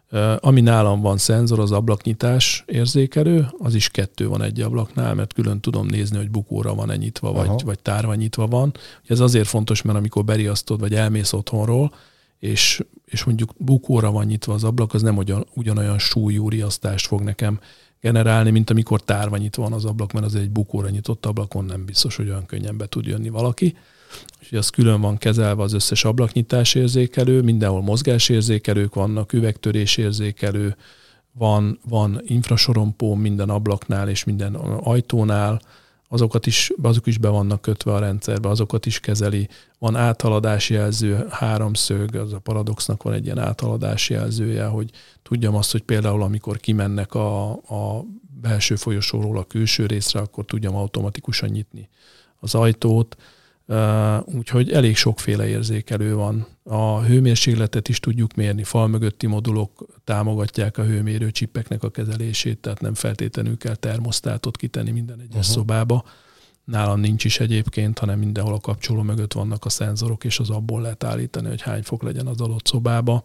Ami nálam van szenzor, az ablaknyitás érzékelő, az is kettő van egy ablaknál, mert külön tudom nézni, hogy bukóra van-e nyitva, vagy, vagy tárva nyitva van. Ez azért fontos, mert amikor beriasztod, vagy elmész otthonról, és, és mondjuk bukóra van nyitva az ablak, az nem ugyan, ugyanolyan súlyú riasztást fog nekem generálni, mint amikor tárva nyitva van az ablak, mert azért egy bukóra nyitott ablakon nem biztos, hogy olyan könnyen be tud jönni valaki. Úgyhogy az külön van kezelve az összes ablaknyitás érzékelő, mindenhol mozgásérzékelők vannak, üvegtörés érzékelő, van, van infrasorompó minden ablaknál és minden ajtónál, azokat is, azok is be vannak kötve a rendszerbe, azokat is kezeli. Van áthaladási jelző, háromszög, az a Paradoxnak van egy ilyen áthaladási jelzője, hogy tudjam azt, hogy például amikor kimennek a, a belső folyosóról a külső részre, akkor tudjam automatikusan nyitni az ajtót. Uh, úgyhogy elég sokféle érzékelő van. A hőmérsékletet is tudjuk mérni, fal mögötti modulok támogatják a hőmérő csippeknek a kezelését, tehát nem feltétlenül kell termosztátot kitenni minden egyes uh-huh. szobába. Nálam nincs is egyébként, hanem mindenhol a kapcsoló mögött vannak a szenzorok, és az abból lehet állítani, hogy hány fok legyen az adott szobába.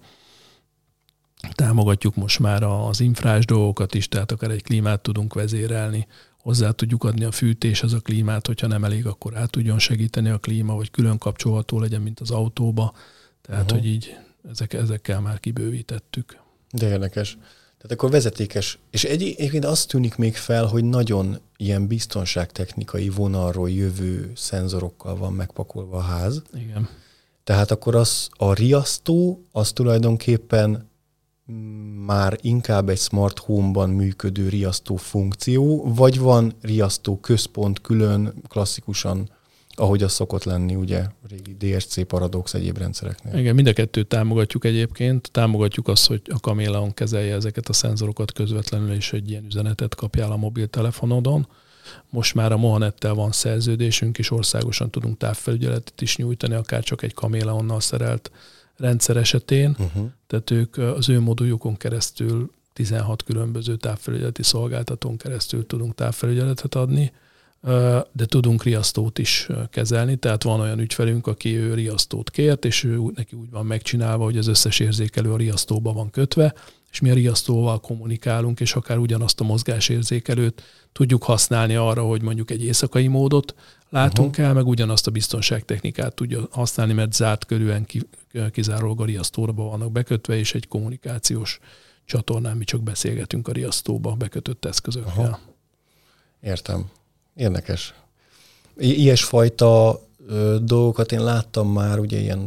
Támogatjuk most már az infrás dolgokat is, tehát akár egy klímát tudunk vezérelni, hozzá tudjuk adni a fűtéshez a klímát, hogyha nem elég, akkor át tudjon segíteni a klíma, vagy külön kapcsolható legyen, mint az autóba. Tehát, uh-huh. hogy így ezek, ezekkel már kibővítettük. De érdekes. Tehát akkor vezetékes. És egyébként azt tűnik még fel, hogy nagyon ilyen biztonságtechnikai vonalról jövő szenzorokkal van megpakolva a ház. Igen. Tehát akkor az a riasztó, az tulajdonképpen már inkább egy smart home-ban működő riasztó funkció, vagy van riasztó központ külön, klasszikusan, ahogy az szokott lenni, ugye, régi dé es cé, Paradox, egyéb rendszereknél. Igen, mind a kettőt támogatjuk egyébként. Támogatjuk azt, hogy a Kameleon kezelje ezeket a szenzorokat közvetlenül, és egy ilyen üzenetet kapjál a mobiltelefonodon. Most már a Mohanettel van szerződésünk, és országosan tudunk távfelügyeletet is nyújtani, akár csak egy Kameleonnal szerelt rendszer esetén, uh-huh. tehát ők az ő moduljukon keresztül tizenhat különböző távfelügyeleti szolgáltatón keresztül tudunk távfelügyeletet adni, de tudunk riasztót is kezelni, tehát van olyan ügyfelünk, aki ő riasztót kért, és ő neki úgy van megcsinálva, hogy az összes érzékelő a riasztóba van kötve, és mi a riasztóval kommunikálunk, és akár ugyanazt a mozgásérzékelőt tudjuk használni arra, hogy mondjuk egy éjszakai módot látunk uh-huh. el, meg ugyanazt a biztonságtechnikát tudja használni, mert zárt körülön kizárólag a riasztóba vannak bekötve, és egy kommunikációs csatornán mi csak beszélgetünk a riasztóba bekötött eszközökkel. Aha. Értem. Érdekes. I- ilyesfajta ö, dolgokat én láttam már, ugye ilyen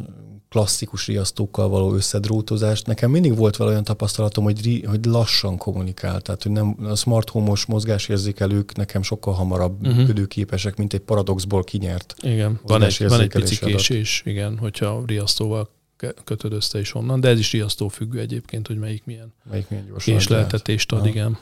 klasszikus riasztókkal való összedrótozást. Nekem mindig volt vele olyan tapasztalatom, hogy, ri, hogy lassan kommunikál. Tehát, hogy nem, a smart home-os mozgásérzékelők nekem sokkal hamarabb uh-huh. működőképesek, mint egy paradoxból kinyert. Igen, van egy, van egy pici késés, igen, hogyha riasztóval kötöd össze is onnan, de ez is riasztó függő egyébként, hogy melyik milyen, melyik milyen gyorsan késleltetést ad, igen.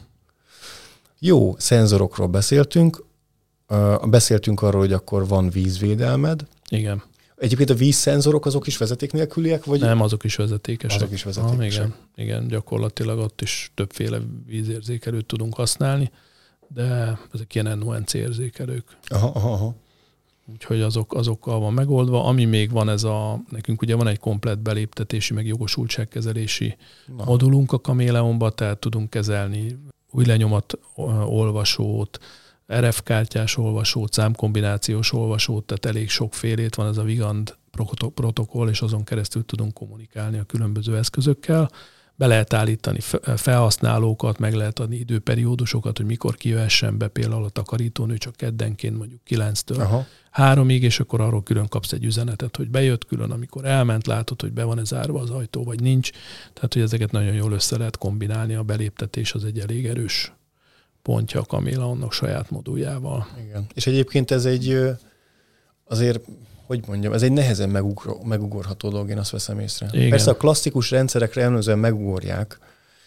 Jó, szenzorokról beszéltünk. Uh, beszéltünk arról, hogy akkor van vízvédelmed. Igen. Egyébként a vízszenzorok azok is vezeték nélküliek? Vagy? Nem, azok is vezetékesek. Azok is vezetékesek. Ah, igen, igen, gyakorlatilag ott is többféle vízérzékelőt tudunk használni, de ezek ilyen en o en cé érzékelők. Aha, aha, aha. Úgyhogy azok, azokkal van megoldva. Ami még van, ez a, nekünk ugye van egy komplett beléptetési, meg jogosultságkezelési Na. modulunk a Kameleonba, tehát tudunk kezelni új lenyomat olvasót, er ef kártyás olvasót, számkombinációs olvasót, tehát elég sokfélét van ez a Vigand protokoll, és azon keresztül tudunk kommunikálni a különböző eszközökkel. Be lehet állítani felhasználókat, meg lehet adni időperiódusokat, hogy mikor kijöhessen be például a takarítónő csak keddenként mondjuk kilenctől Aha. háromig, és akkor arról külön kapsz egy üzenetet, hogy bejött, külön amikor elment, látod, hogy be van-e zárva az ajtó, vagy nincs. Tehát, hogy ezeket nagyon jól össze lehet kombinálni, a beléptetés az egy elég erős pontja a Kameleonnak saját moduljával. Igen. És egyébként ez egy azért, hogy mondjam, ez egy nehezen megugor, megugorható dolog, én azt veszem észre. Igen. Persze a klasszikus rendszerekre ellenőrzően megugorják,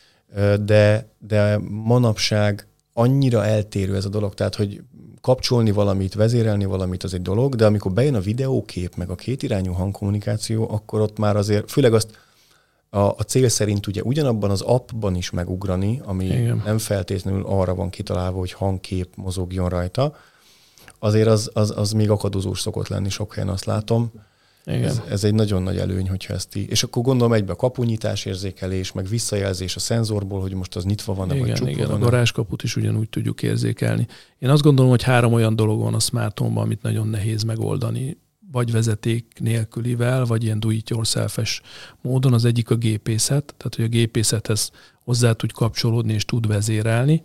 de, de manapság annyira eltérő ez a dolog, tehát, hogy kapcsolni valamit, vezérelni valamit, az egy dolog, de amikor bejön a videókép, meg a kétirányú hangkommunikáció, akkor ott már azért, főleg azt a, a cél szerint ugye ugyanabban az appban is megugrani, ami Igen. nem feltétlenül arra van kitalálva, hogy hangkép mozogjon rajta, azért az, az, az még akadozós szokott lenni, sok helyen azt látom. Ez, ez egy nagyon nagy előny, hogyha ezt így... És akkor gondolom egybe a kapunyítás érzékelés, meg visszajelzés a szenzorból, hogy most az nyitva van-e, igen, vagy csukva igen, van-e. A garázskaput is ugyanúgy tudjuk érzékelni. Én azt gondolom, hogy három olyan dolog van a smart home-ban, amit nagyon nehéz megoldani, vagy vezeték nélkülivel, vagy ilyen do-it-yourself-es módon. Az egyik a gépészet, tehát hogy a gépészethez hozzá tud kapcsolódni és tud vezérelni.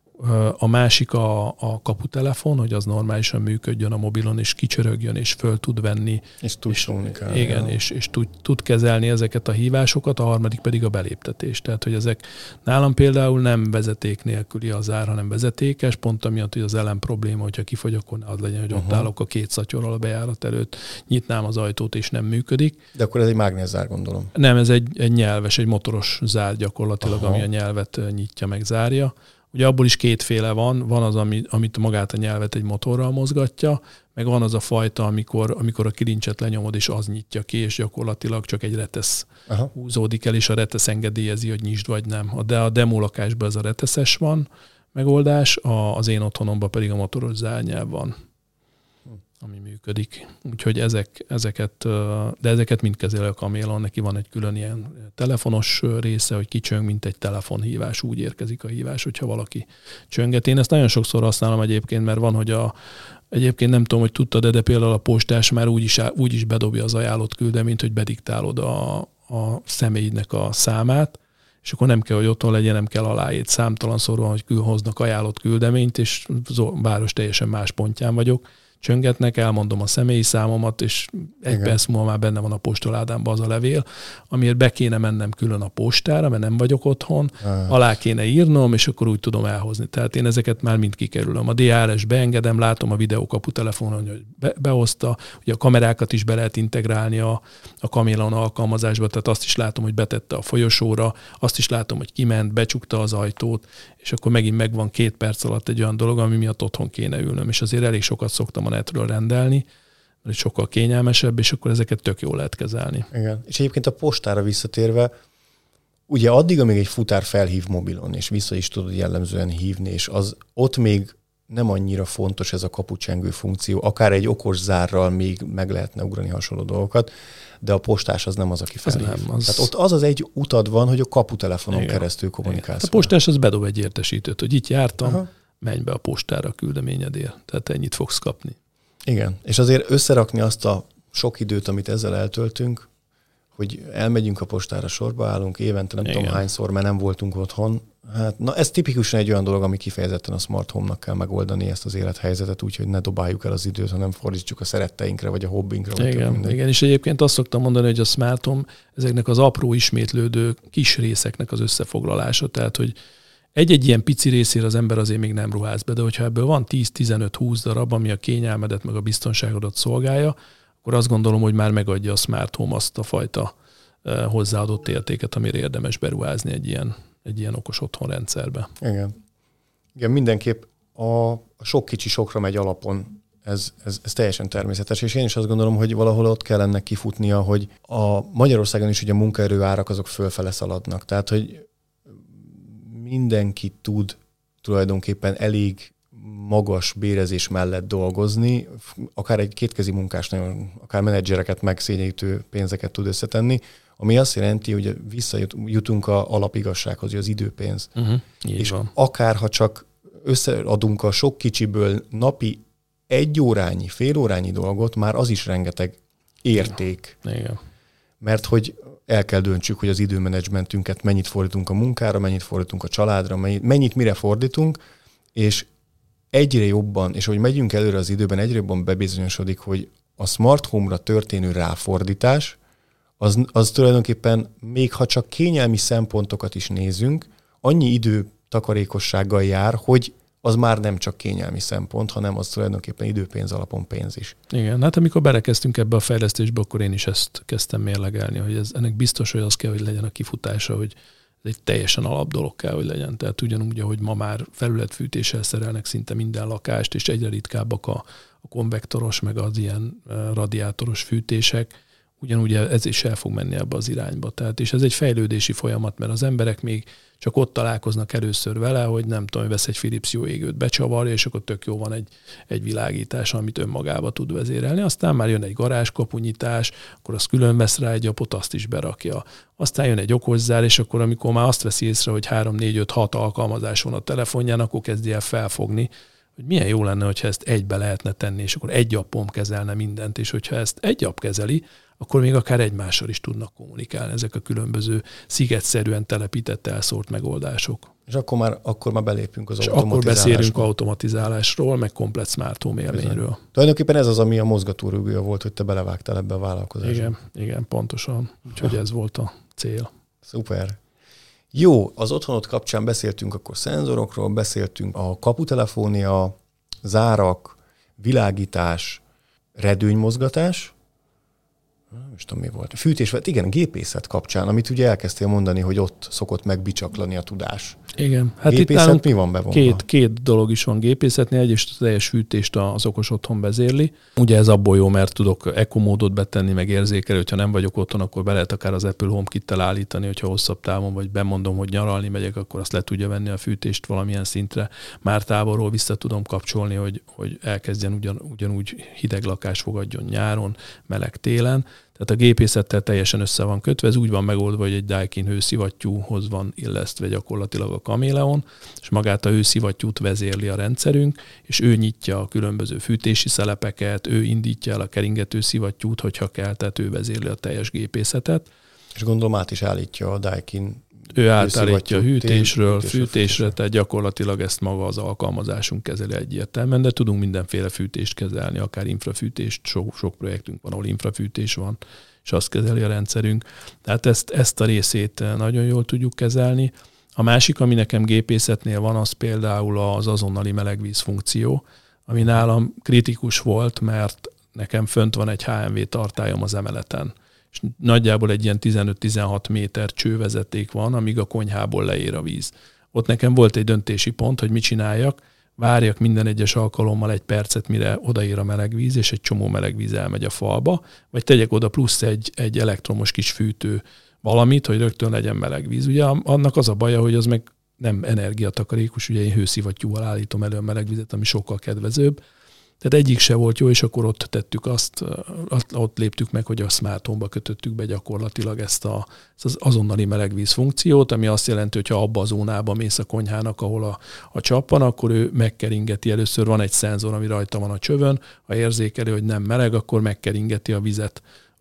A másik a, a kaputelefon, hogy az normálisan működjön a mobilon, és kicsörögjön, és föl tud venni. És tud kommunikálni. Igen, és, és tud, tud kezelni ezeket a hívásokat, a harmadik pedig a beléptetés. Tehát, hogy ezek nálam például nem vezeték nélküli az ár, hanem vezetékes, pont amiatt, hogy az elem probléma, hogyha kifogy, akkor ne az legyen, hogy uh-huh. ott állok a két szatyorral a bejárat előtt, nyitnám az ajtót, és nem működik. De akkor ez egy mágneszár, gondolom. Nem, ez egy, egy nyelves, egy motoros zár gyakorlatilag, Aha. ami a nyelvet nyitja, meg zárja. Ugye abból is kétféle van, van az, ami, amit magát a nyelvet egy motorral mozgatja, meg van az a fajta, amikor, amikor a kilincset lenyomod, és az nyitja ki, és gyakorlatilag csak egy retesz Aha. húzódik el, és a retesz engedélyezi, hogy nyisd vagy nem. De a demo lakásban ez a reteszes van megoldás, a, az én otthonomban pedig a motoros zárnyelv van, ami működik. Úgyhogy ezek, ezeket, de ezeket mind kezeli a Kameleon, neki van egy külön ilyen telefonos része, hogy kicsöng, mint egy telefonhívás, úgy érkezik a hívás, hogyha valaki csönget. Én ezt nagyon sokszor használom egyébként, mert van, hogy a, egyébként nem tudom, hogy tudtad, de például a postás már úgy is, úgy is bedobja az ajánlott küldeményt, hogy bediktálod a, a személynek a számát, és akkor nem kell, hogy otthon legyen, nem kell aláírni. Számtalanszor van, hogy hoznak ajánlott küldeményt, és város teljesen más pontján vagyok. Csöngetnek, elmondom a személyi számomat, és egy Igen. perc múlva már benne van a postaládámban az a levél, amiért be kéne mennem külön a postára, mert nem vagyok otthon, ah. alá kéne írnom, és akkor úgy tudom elhozni. Tehát én ezeket már mind kikerülöm. A dé er es beengedem, látom a videókapu telefonon, hogy be, behozta, ugye a kamerákat is be lehet integrálni a, a Kameleon alkalmazásba, tehát azt is látom, hogy betette a folyosóra, azt is látom, hogy kiment, becsukta az ajtót, és akkor megint megvan két perc alatt egy olyan dolog, ami miatt otthon kéne ülnöm. És azért elég sokat szoktam a netről rendelni, mert sokkal kényelmesebb, és akkor ezeket tök jól lehet kezelni. Igen. És egyébként a postára visszatérve, ugye addig, amíg egy futár felhív mobilon, és vissza is tudod jellemzően hívni, és az ott még nem annyira fontos ez a kapucsengő funkció, akár egy okos zárral még meg lehetne ugrani hasonló dolgokat, de a postás az nem az, aki felhív. Az nem, az... Tehát ott az az egy utad van, hogy a kaputelefonon Igen. keresztül kommunikálsz. A postás az bedob egy értesítőt, hogy itt jártam, Aha. menj be a postára a küldeményedért. Tehát ennyit fogsz kapni. Igen, és azért összerakni azt a sok időt, amit ezzel eltöltünk, hogy elmegyünk a postára, sorba állunk, évente nem Igen. tudom hányszor, mert nem voltunk otthon. Hát, na ez tipikusan egy olyan dolog, ami kifejezetten a smart home-nak kell megoldani ezt az élethelyzetet, úgyhogy ne dobáljuk el az időt, hanem fordítsuk a szeretteinkre, vagy a hobbinkra. Igen, igen, és egyébként azt szoktam mondani, hogy a smart home ezeknek az apró ismétlődő kis részeknek az összefoglalása, tehát hogy egy-egy ilyen pici részére az ember azért még nem ruház be, de hogyha ebből van tíz-tizenöt-húsz darab, ami a kényelmedet meg a biztonságodat szolgálja, akkor azt gondolom, hogy már megadja a smart home azt a fajta hozzáadott értéket, amire érdemes beruházni egy ilyen, egy ilyen okos otthonrendszerbe. Igen. Igen, mindenképp a, a sok kicsi sokra megy alapon, ez, ez, ez teljesen természetes, és én is azt gondolom, hogy valahol ott kell ennek kifutnia, hogy a Magyarországon is ugye a munkaerő árak azok fölfele szaladnak, tehát hogy mindenki tud tulajdonképpen elég magas bérezés mellett dolgozni, akár egy kétkezi munkás, nagyon, akár menedzsereket megszégyenítő pénzeket tud összetenni, ami azt jelenti, hogy visszajutunk a alapigazsághoz, hogy az időpénz. Uh-huh, és van. akár ha csak összeadunk a sok kicsiből napi egy órányi, fél órányi dolgot, már az is rengeteg érték. Igen. Mert hogy el kell döntsük, hogy az időmenedzsmentünket mennyit fordítunk a munkára, mennyit fordítunk a családra, mennyit, mennyit mire fordítunk, és egyre jobban, és hogy megyünk előre az időben, egyre jobban bebizonyosodik, hogy a smart home-ra történő ráfordítás, az, az tulajdonképpen még ha csak kényelmi szempontokat is nézünk, annyi idő takarékossággal jár, hogy az már nem csak kényelmi szempont, hanem az tulajdonképpen időpénz alapon pénz is. Igen, hát amikor belekezdtünk ebbe a fejlesztésbe, akkor én is ezt kezdtem mérlegelni, hogy ez, ennek biztos, hogy az kell, hogy legyen a kifutása, hogy ez egy teljesen alap dolog kell, hogy legyen. Tehát ugyanúgy, ahogy ma már felületfűtéssel szerelnek szinte minden lakást, és egyre ritkábbak a, a konvektoros, meg az ilyen radiátoros fűtések, ugyanúgy ez is el fog menni ebbe az irányba. Tehát, és ez egy fejlődési folyamat, mert az emberek még csak ott találkoznak először vele, hogy nem tudom, vesz egy Philips jó égőt, becsavarja, és akkor tök jó van egy, egy világítás, amit önmagába tud vezérelni. Aztán már jön egy garázskapunyítás, akkor az külön vesz rá egy apot, azt is berakja. Aztán jön egy okoszár, és akkor amikor már azt veszi észre, hogy három, négy, öt, hat alkalmazás van a telefonján, akkor kezdi el felfogni, hogy milyen jó lenne, hogyha ezt egybe lehetne tenni, és akkor egy appom kezelne mindent, és hogyha ezt egy app kezeli, akkor még akár egymással is tudnak kommunikálni ezek a különböző szigetszerűen telepített, elszórt megoldások. És akkor már, akkor már belépünk az és automatizálásba. akkor beszélünk automatizálásról, meg komplet smart home élményről. Tulajdonképpen ez az, ami a mozgatórugója volt, hogy te belevágtál ebbe a vállalkozásba. Igen, igen, pontosan. Úgyhogy ez volt a cél. Szuper. Jó, az otthonot kapcsán beszéltünk akkor szenzorokról, beszéltünk a kaputelefónia, zárak, világítás, redőnymozgatás, nem is tudom, mi volt. Fűtés, igen, gépészet kapcsán, amit ugye elkezdtél mondani, hogy ott szokott megbicsaklani a tudás. Igen. Hát Gépészet itt mi van bevonva? Két, két dolog is van gépészetnél, egyrészt a teljes fűtést az okos otthon vezérli. Ugye ez abból jó, mert tudok Eco módot betenni, meg érzékelni, hogyha nem vagyok otthon, akkor be lehet akár az Apple HomeKit-tel állítani, hogyha hosszabb távon, vagy bemondom, hogy nyaralni megyek, akkor azt le tudja venni a fűtést valamilyen szintre. Már távolról vissza tudom kapcsolni, hogy, hogy elkezdjen ugyan, ugyanúgy hideg lakás fogadjon nyáron, meleg télen. Tehát a gépészettel teljesen össze van kötve, ez úgy van megoldva, hogy egy Daikin hőszivattyúhoz van illesztve gyakorlatilag a Kameleon, és magát a hőszivattyút vezérli a rendszerünk, és ő nyitja a különböző fűtési szelepeket, ő indítja el a keringető szivattyút, hogyha kell, tehát ő vezérli a teljes gépészetet. És gondolom át is állítja a Daikin. Ő átállítja a hűtésről, tél, fűtésre, tehát gyakorlatilag ezt maga az alkalmazásunk kezeli egyértelműen, de tudunk mindenféle fűtést kezelni, akár infrafűtést, sok, sok projektünk van, ahol infrafűtés van, és azt kezeli a rendszerünk. Tehát ezt, ezt a részét nagyon jól tudjuk kezelni. A másik, ami nekem gépészetnél van, az például az azonnali melegvíz funkció, ami nálam kritikus volt, mert nekem fönt van egy há em vé tartályom az emeleten, és nagyjából egy ilyen tizenöt-tizenhat méter csővezeték van, amíg a konyhából leér a víz. Ott nekem volt egy döntési pont, hogy mit csináljak, várjak minden egyes alkalommal egy percet, mire odaér a melegvíz, és egy csomó melegvíz elmegy a falba, vagy tegyek oda plusz egy, egy elektromos kis fűtő valamit, hogy rögtön legyen melegvíz. Ugye annak az a baja, hogy az meg nem energiatakarékos, ugye én hőszivattyúval állítom elő a melegvizet, ami sokkal kedvezőbb. Tehát egyik se volt jó, és akkor ott tettük azt, ott léptük meg, hogy a Smart Home-ba kötöttük be gyakorlatilag ezt, a, ezt az azonnali melegvíz funkciót, ami azt jelenti, hogy ha abba a zónába mész a konyhának, ahol a, a csap van, akkor ő megkeringeti. Először van egy szenzor, ami rajta van a csövön, ha érzékeli, hogy nem meleg, akkor megkeringeti a vizet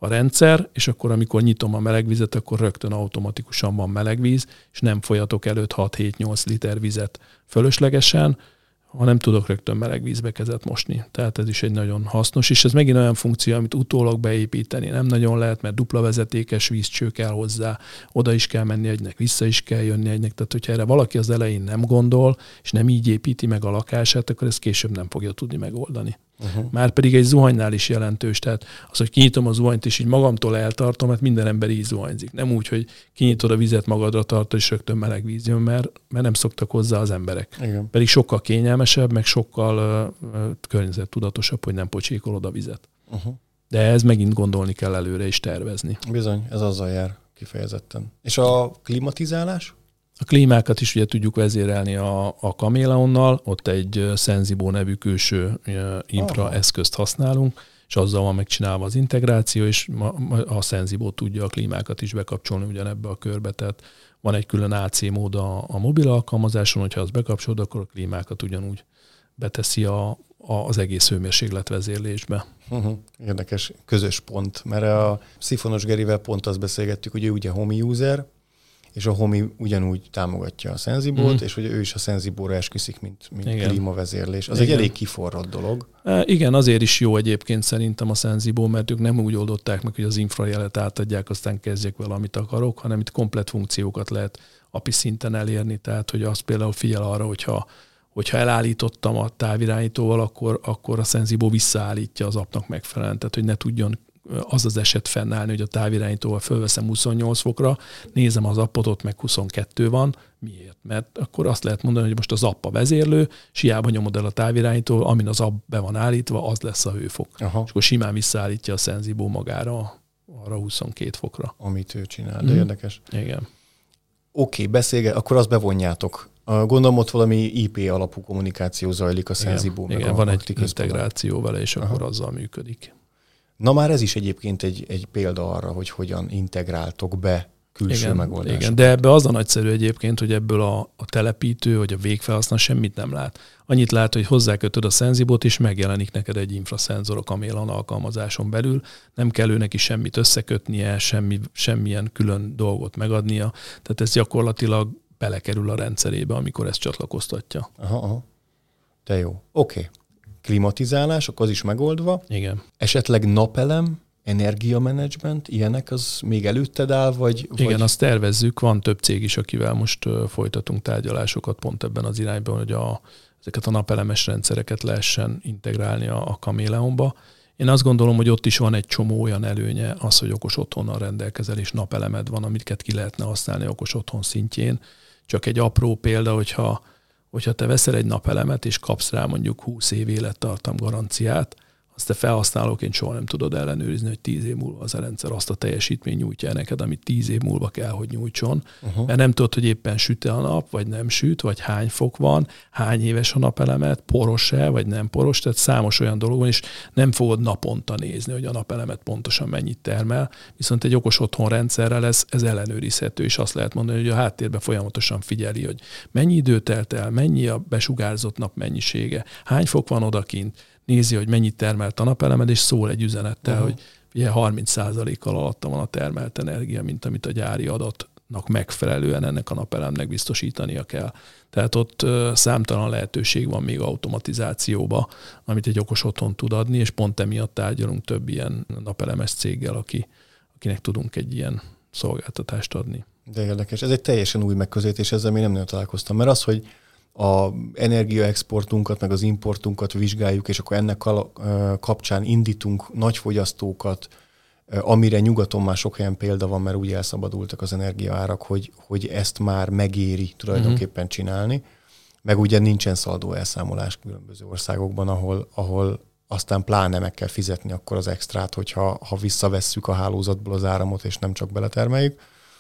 a rendszer, és akkor amikor nyitom a melegvizet, akkor rögtön automatikusan van melegvíz, és nem folyatok előtt hat-hét-nyolc liter vizet fölöslegesen, hanem tudok rögtön melegvízbe kezet mosni. Tehát ez is egy nagyon hasznos, és ez megint olyan funkció, amit utólag beépíteni nem nagyon lehet, mert dupla vezetékes vízcső kell hozzá, oda is kell menni egynek, vissza is kell jönni egynek. Tehát, hogyha erre valaki az elején nem gondol, és nem így építi meg a lakását, akkor ezt később nem fogja tudni megoldani. Uh-huh. Márpedig egy zuhanynál is jelentős. Tehát az, hogy kinyitom a zuhanyt, és így magamtól eltartom, mert minden ember így zuhanyzik. Nem úgy, hogy kinyitod a vizet magadra tartod, és rögtön meleg víz jön, mert, mert nem szoktak hozzá az emberek. Igen. Pedig sokkal kényelmesebb, meg sokkal uh, környezettudatosabb, hogy nem pocsékolod a vizet. Uh-huh. De ez megint gondolni kell előre és tervezni. Bizony, ez azzal jár kifejezetten. És a klimatizálás? A klímákat is ugye tudjuk vezérelni a, a Kameleonnal, ott egy Sensibo nevű külső infra Aha. eszközt használunk, és azzal van megcsinálva az integráció, és a Sensibo tudja a klímákat is bekapcsolni ugyanebbe a körbe, tehát van egy külön á cé mód a, a mobil alkalmazáson, hogyha azt bekapcsolod, akkor a klímákat ugyanúgy beteszi a, a, az egész hőmérsékletvezérlésbe. Uh-huh. Érdekes közös pont, mert a Szifonos Gerivel pont azt beszélgettük, hogy ő ugye home user, és a Homi ugyanúgy támogatja a Sensibót, mm. és hogy ő is a Sensibóra esküszik, mint, mint klímavezérlés. Az Igen. egy elég kiforrott dolog. E, igen, azért is jó egyébként szerintem a Sensibó, mert ők nem úgy oldották meg, hogy az infrajelet átadják, aztán kezdjek vele, amit akarok, hanem itt komplet funkciókat lehet á pé i szinten elérni, tehát hogy az például figyel arra, hogyha, hogyha elállítottam a távirányítóval, akkor, akkor a Sensibo visszaállítja az appnak megfelelően, tehát hogy ne tudjon az az eset fennállni, hogy a távirányítóval fölveszem huszonnyolc fokra, nézem az appot, ott meg huszonkettő van. Miért? Mert akkor azt lehet mondani, hogy most az app a vezérlő, és hiába nyomod el a távirányítóval, amin az app be van állítva, az lesz a hőfok. Aha. És akkor simán visszaállítja a Sensibo magára arra huszonkét fokra. Amit ő csinál, de mm. érdekes. Igen. Oké, okay, beszélget, akkor azt bevonjátok. Gondolom, ott valami í pé alapú kommunikáció zajlik a Sensibo. Igen, igen, van egy integráció vele, és Aha. akkor azzal működik. Na már ez is egyébként egy, egy példa arra, hogy hogyan integráltok be külső igen, megoldásokat. Igen, de ebbe az a nagyszerű egyébként, hogy ebből a, a telepítő vagy a végfelhasználó semmit nem lát. Annyit lát, hogy hozzákötöd a Sensibót, és megjelenik neked egy infraszenzor a Kameleon alkalmazáson belül. Nem kell ő neki semmit összekötnie, semmi, semmilyen külön dolgot megadnia. Tehát ez gyakorlatilag belekerül a rendszerébe, amikor ezt csatlakoztatja. Aha, aha. De jó. Oké. Okay. Klimatizálás, akkor az is megoldva. Igen. Esetleg napelem, energiamenedzsment, ilyenek az még előtted áll, vagy... Igen, vagy... azt tervezzük. Van több cég is, akivel most uh, folytatunk tárgyalásokat pont ebben az irányban, hogy a, ezeket a napelemes rendszereket lehessen integrálni a, a Kameleonba. Én azt gondolom, hogy ott is van egy csomó olyan előnye, az, hogy okos otthonnal rendelkezel, és napelemed van, amiket ki lehetne használni okos otthon szintjén. Csak egy apró példa, hogyha hogyha te veszel egy napelemet, és kapsz rá mondjuk húsz év élettartam garanciát, azt te felhasználóként soha nem tudod ellenőrizni, hogy tíz év múlva az a rendszer azt a teljesítmény nyújtja neked, amit tíz év múlva kell, hogy nyújtson. Uh-huh. Mert nem tudod, hogy éppen süt-e a nap, vagy nem süt, vagy hány fok van, hány éves a napelemet, poros-e, vagy nem poros, tehát számos olyan dolog van, és nem fogod naponta nézni, hogy a napelemet pontosan mennyit termel, viszont egy okos otthon rendszerrel ez, ez ellenőrizhető, és azt lehet mondani, hogy a háttérben folyamatosan figyeli, hogy mennyi idő telt el, mennyi a besugárzott nap mennyisége, hány fok van odakint, nézi, hogy mennyit termelt a napelemed, és szól egy üzenettel, uh-huh. hogy ugye harminc százalékkal alatta van a termelt energia, mint amit a gyári adatnak megfelelően ennek a napelemnek biztosítania kell. Tehát ott uh, számtalan lehetőség van még automatizációba, amit egy okos otthon tud adni, és pont emiatt tárgyalunk több ilyen napelemes céggel, aki, akinek tudunk egy ilyen szolgáltatást adni. De érdekes. Ez egy teljesen új megközelítés, ezzel még nem nagyon találkoztam, mert az, hogy a energiaexportunkat, meg az importunkat vizsgáljuk, és akkor ennek kapcsán indítunk nagyfogyasztókat, amire nyugaton már sok helyen példa van, mert úgy elszabadultak az energiaárak, hogy, hogy ezt már megéri tulajdonképpen csinálni. Meg ugye nincsen szaldó elszámolás különböző országokban, ahol, ahol aztán pláne meg kell fizetni akkor az extrát, hogyha ha visszavesszük a hálózatból az áramot, és nem csak beletermeljük.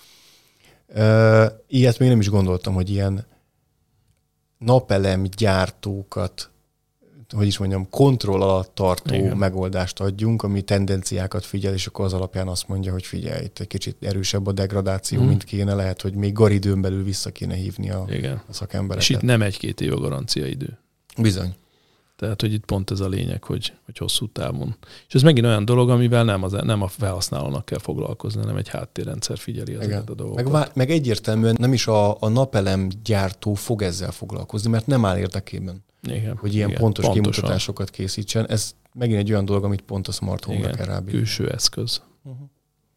Ilyet még nem is gondoltam, hogy ilyen napelem gyártókat, hogy is mondjam, kontroll alatt tartó Igen. megoldást adjunk, ami tendenciákat figyel, és akkor az alapján azt mondja, hogy figyelj, itt egy kicsit erősebb a degradáció, mm. mint kéne, lehet, hogy még garidőn belül vissza kéne hívni a, a szakembereket. És itt nem egy-két év a garanciaidő. Bizony. Tehát, hogy itt pont ez a lényeg, hogy, hogy hosszú távon. És ez megint olyan dolog, amivel nem, az, nem a felhasználónak kell foglalkozni, hanem egy háttérrendszer figyeli ezeket a dolgokat. Meg, meg egyértelműen nem is a, a napelem gyártó fog ezzel foglalkozni, mert nem áll érdekében, igen, hogy ilyen igen, pontos pontosan. kimutatásokat készítsen. Ez megint egy olyan dolog, amit pont a smart home-ra kell rábírni. Külső eszköz. Uh-huh.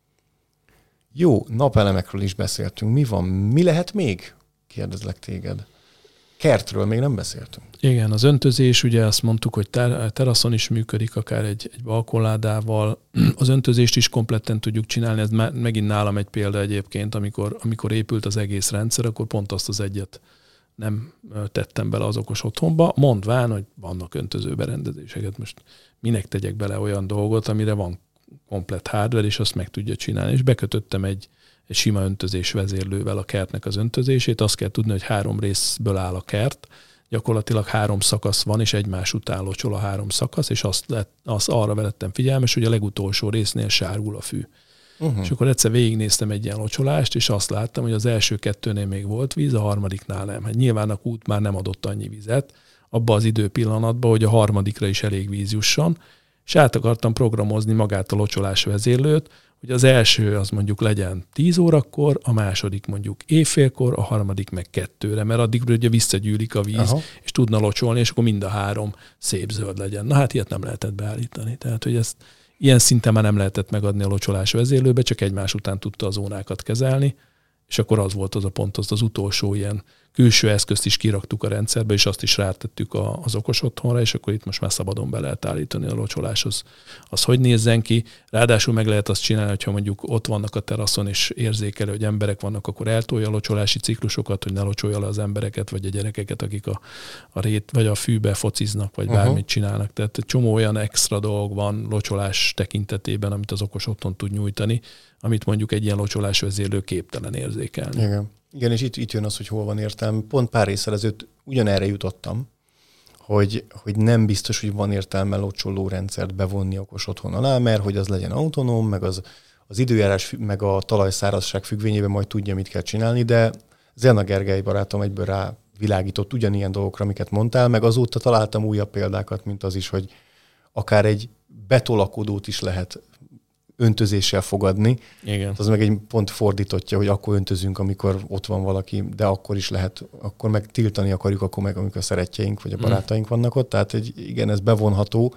Jó, napelemekről is beszéltünk. Mi van? Mi lehet még? Kérdezlek téged. Kertről még nem beszéltünk. Igen, az öntözés, ugye azt mondtuk, hogy ter- teraszon is működik, akár egy, egy balkonládával. Az öntözést is kompletten tudjuk csinálni. Ez me- megint nálam egy példa egyébként, amikor, amikor épült az egész rendszer, akkor pont azt az egyet nem tettem bele az okos otthonba, mondván, hogy vannak öntözőberendezéseket. Most minek tegyek bele olyan dolgot, amire van komplett hardware, és azt meg tudja csinálni. És bekötöttem egy, egy sima öntözés vezérlővel a kertnek az öntözését. Azt kell tudni, hogy három részből áll a kert. Gyakorlatilag három szakasz van, és egymás után locsol a három szakasz, és azt, lett, azt arra velettem figyelmes, hogy a legutolsó résznél sárgul a fű. Uh-huh. És akkor egyszer végignéztem egy ilyen locsolást, és azt láttam, hogy az első kettőnél még volt víz, a harmadiknál nem. Hát nyilván a kút már nem adott annyi vizet, abba az időpillanatban, hogy a harmadikra is elég víz jusson, és át akartam programozni magát a locsolás vezérlőt, hogy az első az mondjuk legyen tíz órakor, a második mondjuk éjfélkor, a harmadik meg kettőre, mert addig ugye visszagyűlik a víz, aha, és tudna locsolni, és akkor mind a három szép zöld legyen. Na hát ilyet nem lehetett beállítani. Tehát, hogy ezt ilyen szinten már nem lehetett megadni a locsolás vezérlőbe, csak egymás után tudta a zónákat kezelni, és akkor az volt az a pont, az, az utolsó ilyen külső eszközt is kiraktuk a rendszerbe, és azt is rátettük a, az okos otthonra, és akkor itt most már szabadon be lehet állítani a locsoláshoz. Az hogy nézzen ki? Ráadásul meg lehet azt csinálni, hogyha mondjuk ott vannak a teraszon, és érzékelő, hogy emberek vannak, akkor eltolja a locsolási ciklusokat, hogy ne locsolja le az embereket, vagy a gyerekeket, akik a, a rét, vagy a fűbe fociznak, vagy uh-huh. bármit csinálnak. Tehát egy csomó olyan extra dolog van locsolás tekintetében, amit az okos otthon tud nyújtani, amit mondjuk egy ilyen locsolás vezérlő képtelen érzékelni. Igen. Igen, és itt, itt jön az, hogy hol van értelme. Pont pár részsel ezelőtt ugyanerre jutottam, hogy, hogy nem biztos, hogy van értelme locsoló rendszert bevonni okos otthon alá, mert hogy az legyen autonóm, meg az, az időjárás, meg a talajszárazság függvényében majd tudja, mit kell csinálni, de Zena Gergely barátom egyből rá világított ugyanilyen dolgokra, amiket mondtál, meg azóta találtam újabb példákat, mint az is, hogy akár egy betolakodót is lehet öntözéssel fogadni. Igen. Az meg egy pont fordítottja, hogy akkor öntözünk, amikor ott van valaki, de akkor is lehet, akkor meg tiltani akarjuk, akkor meg amikor a szeretjeink vagy a barátaink mm. vannak ott. Tehát egy, igen, ez bevonható.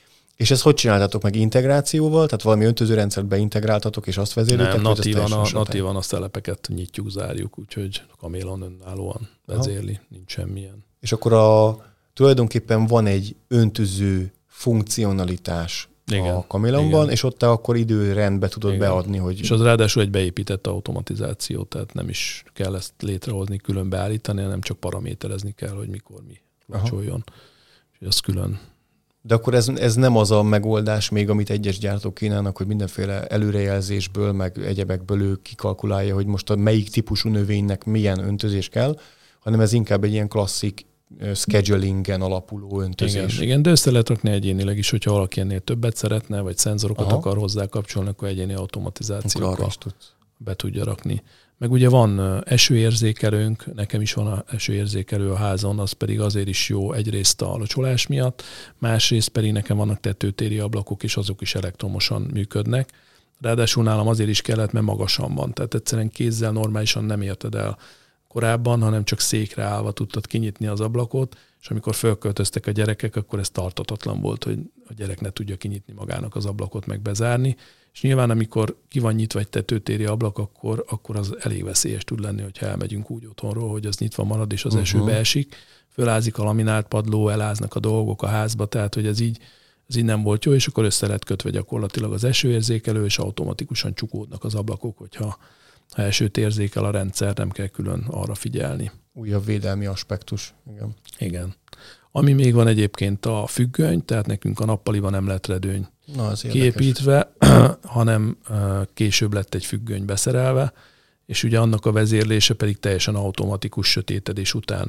És ezt hogy csináltatok meg integrációval? Tehát valami öntözőrendszert beintegráltatok, és azt vezérlitek? Nem, natívan a, natívan a telepeket nyitjuk, zárjuk, úgyhogy Kamélon önállóan vezérli, aha, nincs semmilyen. És akkor a, tulajdonképpen van egy öntöző funkcionalitás, igen, a Kamélonban, igen, és ott te akkor időrendbe tudod igen. beadni, hogy... És az ráadásul egy beépített automatizáció, tehát nem is kell ezt létrehozni, külön beállítani, hanem csak paraméterezni kell, hogy mikor mi locsoljon. És ez külön. De akkor ez, ez nem az a megoldás még, amit egyes gyártók kínálnak, hogy mindenféle előrejelzésből, meg egyebekből ő kikalkulálja, hogy most a melyik típusú növénynek milyen öntözés kell, hanem ez inkább egy ilyen klasszik schedulingen alapuló öntözés. Igen, igen, de össze lehet rakni egyénileg is, hogyha valaki ennél többet szeretne, vagy szenzorokat aha. akar hozzá kapcsolni, akkor egyéni automatizációkkal be tudja rakni. Meg ugye van esőérzékelőnk, nekem is van esőérzékelő a házon, az pedig azért is jó egyrészt a locsolás miatt, másrészt pedig nekem vannak tetőtéri ablakok, és azok is elektromosan működnek. Ráadásul nálam azért is kellett, mert magasan van. Tehát egyszerűen kézzel normálisan nem érted el korábban, hanem csak székre állva tudtad kinyitni az ablakot, és amikor fölköltöztek a gyerekek, akkor ez tartatatlan volt, hogy a gyerek ne tudja kinyitni magának az ablakot, meg bezárni. És nyilván, amikor ki van nyitva egy tetőtéri ablak, akkor, akkor az elég veszélyes tud lenni, hogyha elmegyünk úgy otthonról, hogy az nyitva marad, és az uh-huh. eső beesik, fölázik a laminált padló, eláznak a dolgok a házba, tehát hogy ez így, ez így nem volt jó, és akkor össze lett kötve gyakorlatilag az esőérzékelő, és automatikusan csukódnak az ablakok, hogyha ha esőt érzékel a rendszer, nem kell külön arra figyelni. Újabb védelmi aspektus. Igen. Igen. Ami még van egyébként a függöny, tehát nekünk a nappaliban nem lett redőny na, kiépítve, hanem később lett egy függöny beszerelve, és ugye annak a vezérlése pedig teljesen automatikus sötétedés után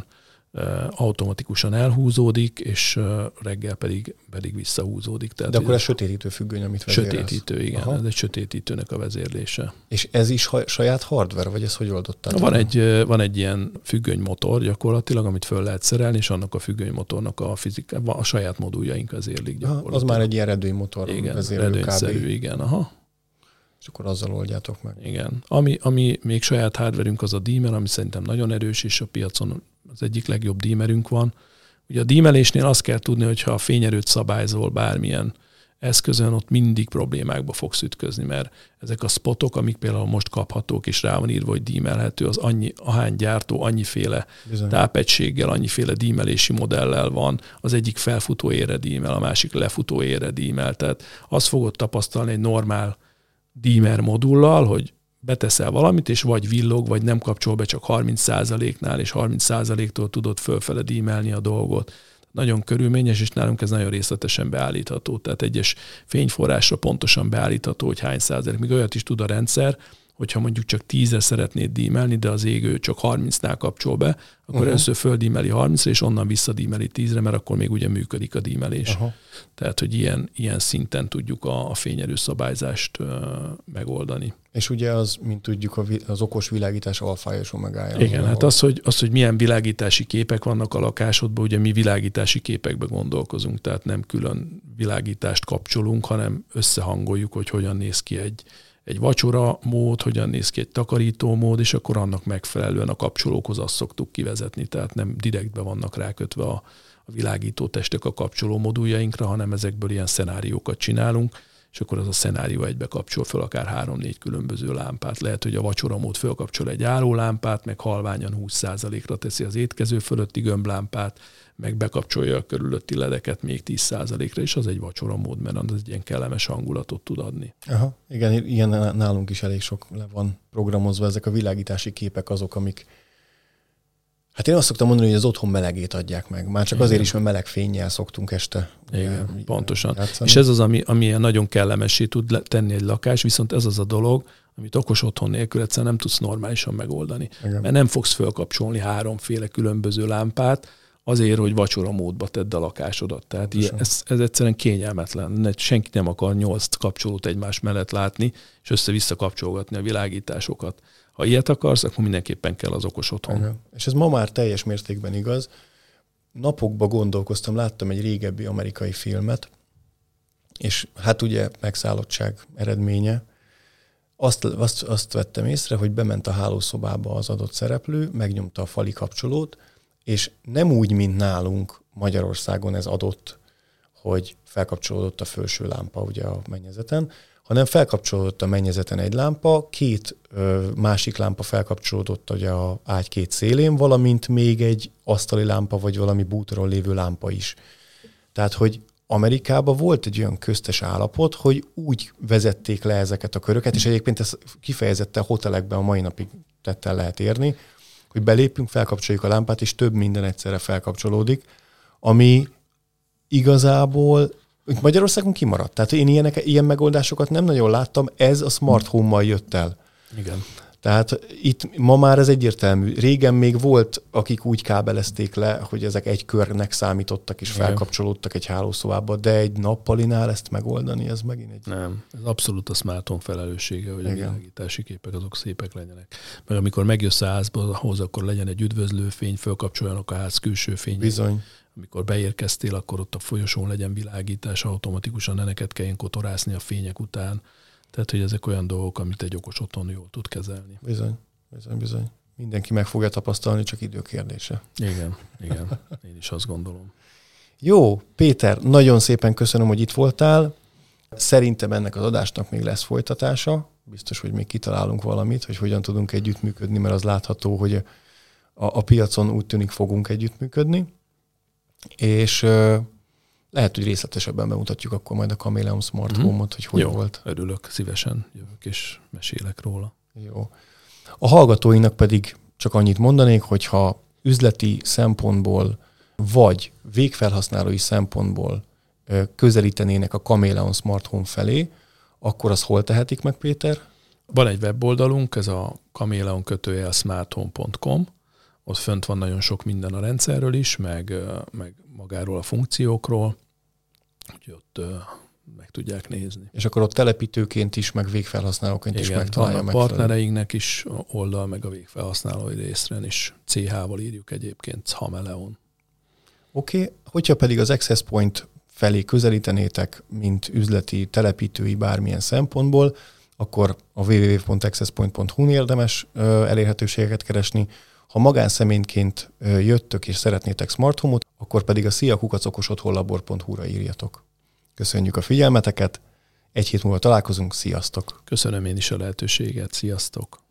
automatikusan elhúzódik, és reggel pedig, pedig visszahúzódik. Tehát de akkor ez sötétítő függöny, amit vezérelsz? Sötétítő, igen. Aha. Ez egy sötétítőnek a vezérlése. És ez is ha- saját hardware, vagy ez hogy oldottál? Van egy, van egy ilyen függönymotor gyakorlatilag, amit föl lehet szerelni, és annak a függönymotornak a fizika, a saját moduljaink vezérlik gyakorlatilag. Az már egy ilyen redőnymotor vezérlő kb. Redőnyszerű, igen. Aha. És akkor azzal oldjátok meg. Igen. Ami, ami még saját hardverünk, az a dimmer, ami szerintem nagyon erős, és a piacon az egyik legjobb dimmerünk van. Ugye a dimmelésnél azt kell tudni, hogy ha a fényerőt szabályzol bármilyen eszközön, ott mindig problémákba fogsz ütközni, mert ezek a spotok, amik például most kaphatók, és rá van írva, hogy dímelhető, az annyi, ahány gyártó annyiféle Bizony. tápegységgel, annyiféle dímelési modellel van. Az egyik felfutó érre dímel, a másik lefutó érre dímel. Tehát azt fogod tapasztalni egy normál dimmer modullal, hogy beteszel valamit, és vagy villog, vagy nem kapcsol be csak harminc százaléknál, és harminc százaléktól tudod fölfele dímelni a dolgot. Nagyon körülményes, és nálunk ez nagyon részletesen beállítható. Tehát egyes fényforrásra pontosan beállítható, hogy hány százalék. Még olyat is tud a rendszer, hogyha mondjuk csak tízre szeretnéd dímelni, de az égő csak harmincnál kapcsol be, akkor uh-huh. először földímeli harmincra, és onnan visszadímeli tízre, mert akkor még ugye működik a dímelés. Uh-huh. Tehát, hogy ilyen, ilyen szinten tudjuk a, a fényerő szabályzást uh, megoldani. És ugye az, mint tudjuk, az okos világítás alfája és omegája. Igen, hát az hogy, az, hogy milyen világítási képek vannak a lakásodban, ugye mi világítási képekbe gondolkozunk, tehát nem külön világítást kapcsolunk, hanem összehangoljuk, hogy hogyan néz ki egy egy vacsora mód, hogyan néz ki egy takarító mód, és akkor annak megfelelően a kapcsolókhoz azt szoktuk kivezetni, tehát nem direktbe vannak rákötve a, a világító testek a kapcsoló moduljainkra, hanem ezekből ilyen szenáriókat csinálunk, és akkor az a szenárió egybe kapcsol föl akár három-négy különböző lámpát. Lehet, hogy a vacsora mód fölkapcsol egy állólámpát, meg halványan húsz százalékra teszi az étkező fölötti gömblámpát, meg bekapcsolja a körülötti ledeket még tíz százalékra, és az egy vacsora mód, mert az egy ilyen kellemes hangulatot tud adni. Aha, igen, ilyen nálunk is elég sok le van programozva, ezek a világítási képek azok, amik hát én azt szoktam mondani, hogy az otthon melegét adják meg. Már csak igen. azért is, mert meleg fénnyel szoktunk este. Igen, ugye, pontosan. Játszani. És ez az, ami, ami nagyon kellemessé tud tenni egy lakás, viszont ez az a dolog, amit okos otthon nélkül egyszerűen nem tudsz normálisan megoldani. Igen. Mert nem fogsz fölkapcsolni háromféle különböző lámpát, azért, hogy vacsora módba tedd a lakásodat. Tehát ilyen, ez, ez egyszerűen kényelmetlen. Senki nem akar nyolc kapcsolót egymás mellett látni, és össze-vissza kapcsolgatni a világításokat. Ha ilyet akarsz, akkor mindenképpen kell az okos otthon. Igen. És ez ma már teljes mértékben igaz. Napokban gondolkoztam, láttam egy régebbi amerikai filmet, és hát ugye megszállottság eredménye. Azt, azt, azt vettem észre, hogy bement a hálószobába az adott szereplő, megnyomta a fali kapcsolót, és nem úgy, mint nálunk Magyarországon ez adott, hogy felkapcsolódott a felső lámpa ugye a mennyezeten, hanem felkapcsolódott a mennyezeten egy lámpa, két ö, másik lámpa felkapcsolódott ugye a ágy két szélén, valamint még egy asztali lámpa, vagy valami bútoron lévő lámpa is. Tehát, hogy Amerikában volt egy olyan köztes állapot, hogy úgy vezették le ezeket a köröket, és egyébként ez kifejezetten hotelekben a mai napig tetten lehet érni, hogy belépünk, felkapcsoljuk a lámpát, és több minden egyszerre felkapcsolódik, ami igazából Magyarországon kimaradt. Tehát én ilyenek, ilyen megoldásokat nem nagyon láttam, ez a smart home-mal jött el. Igen. Tehát itt ma már ez egyértelmű. Régen még volt, akik úgy kábelezték le, hogy ezek egy körnek számítottak, és felkapcsolódtak egy hálószobába, de egy nappalinál ezt megoldani, ez megint egy... Nem, ez abszolút a smart home felelőssége, hogy igen. A világítási képek azok szépek legyenek. Meg amikor megjössz a házba, ahhoz akkor legyen egy üdvözlőfény, fölkapcsoljanak a ház külső fényét. Bizony. Amikor beérkeztél, akkor ott a folyosón legyen világítás, automatikusan ne neked kelljen kotorászni a fények után. Tehát, hogy ezek olyan dolgok, amit egy okos otthon jól tud kezelni. Bizony, bizony, bizony. Mindenki meg fogja tapasztalni, csak idő kérdése. Igen, igen. Én is azt gondolom. Jó, Péter, nagyon szépen köszönöm, hogy itt voltál. Szerintem ennek az adásnak még lesz folytatása. Biztos, hogy még kitalálunk valamit, hogy hogyan tudunk együttműködni, mert az látható, hogy a, a piacon úgy tűnik fogunk együttműködni. És uh, lehet, hogy részletesebben bemutatjuk akkor majd a Chameleon Smart mm-hmm. Home-ot, hogy hogy jó, volt. Örülök, szívesen jövök és mesélek róla. Jó. A hallgatóinak pedig csak annyit mondanék, hogyha üzleti szempontból vagy végfelhasználói szempontból közelítenének a Chameleon Smart Home felé, akkor azt hol tehetik meg, Péter? Van egy weboldalunk, ez a chameleon kötőjel smarthome pont com, Ott fönt van nagyon sok minden a rendszerről is, meg, meg magáról a funkciókról, úgyhogy ott meg tudják nézni. És akkor ott telepítőként is, meg végfelhasználóként igen, is megtalálja meg. Partnereinknek is oldal, meg a végfelhasználói részren is cé há-val írjuk egyébként, Chameleon. Oké, okay. Hogyha pedig az Access Point felé közelítenétek, mint üzleti, telepítői bármilyen szempontból, akkor a double-u double-u double-u pont access point pont hu-n érdemes elérhetőségeket keresni. Ha magánszemélyként jöttök és szeretnétek smart home-ot, akkor pedig a szia kukac okosotthonlabor pont hu-ra írjatok. Köszönjük a figyelmeteket, egy hét múlva találkozunk, sziasztok! Köszönöm én is a lehetőséget, sziasztok!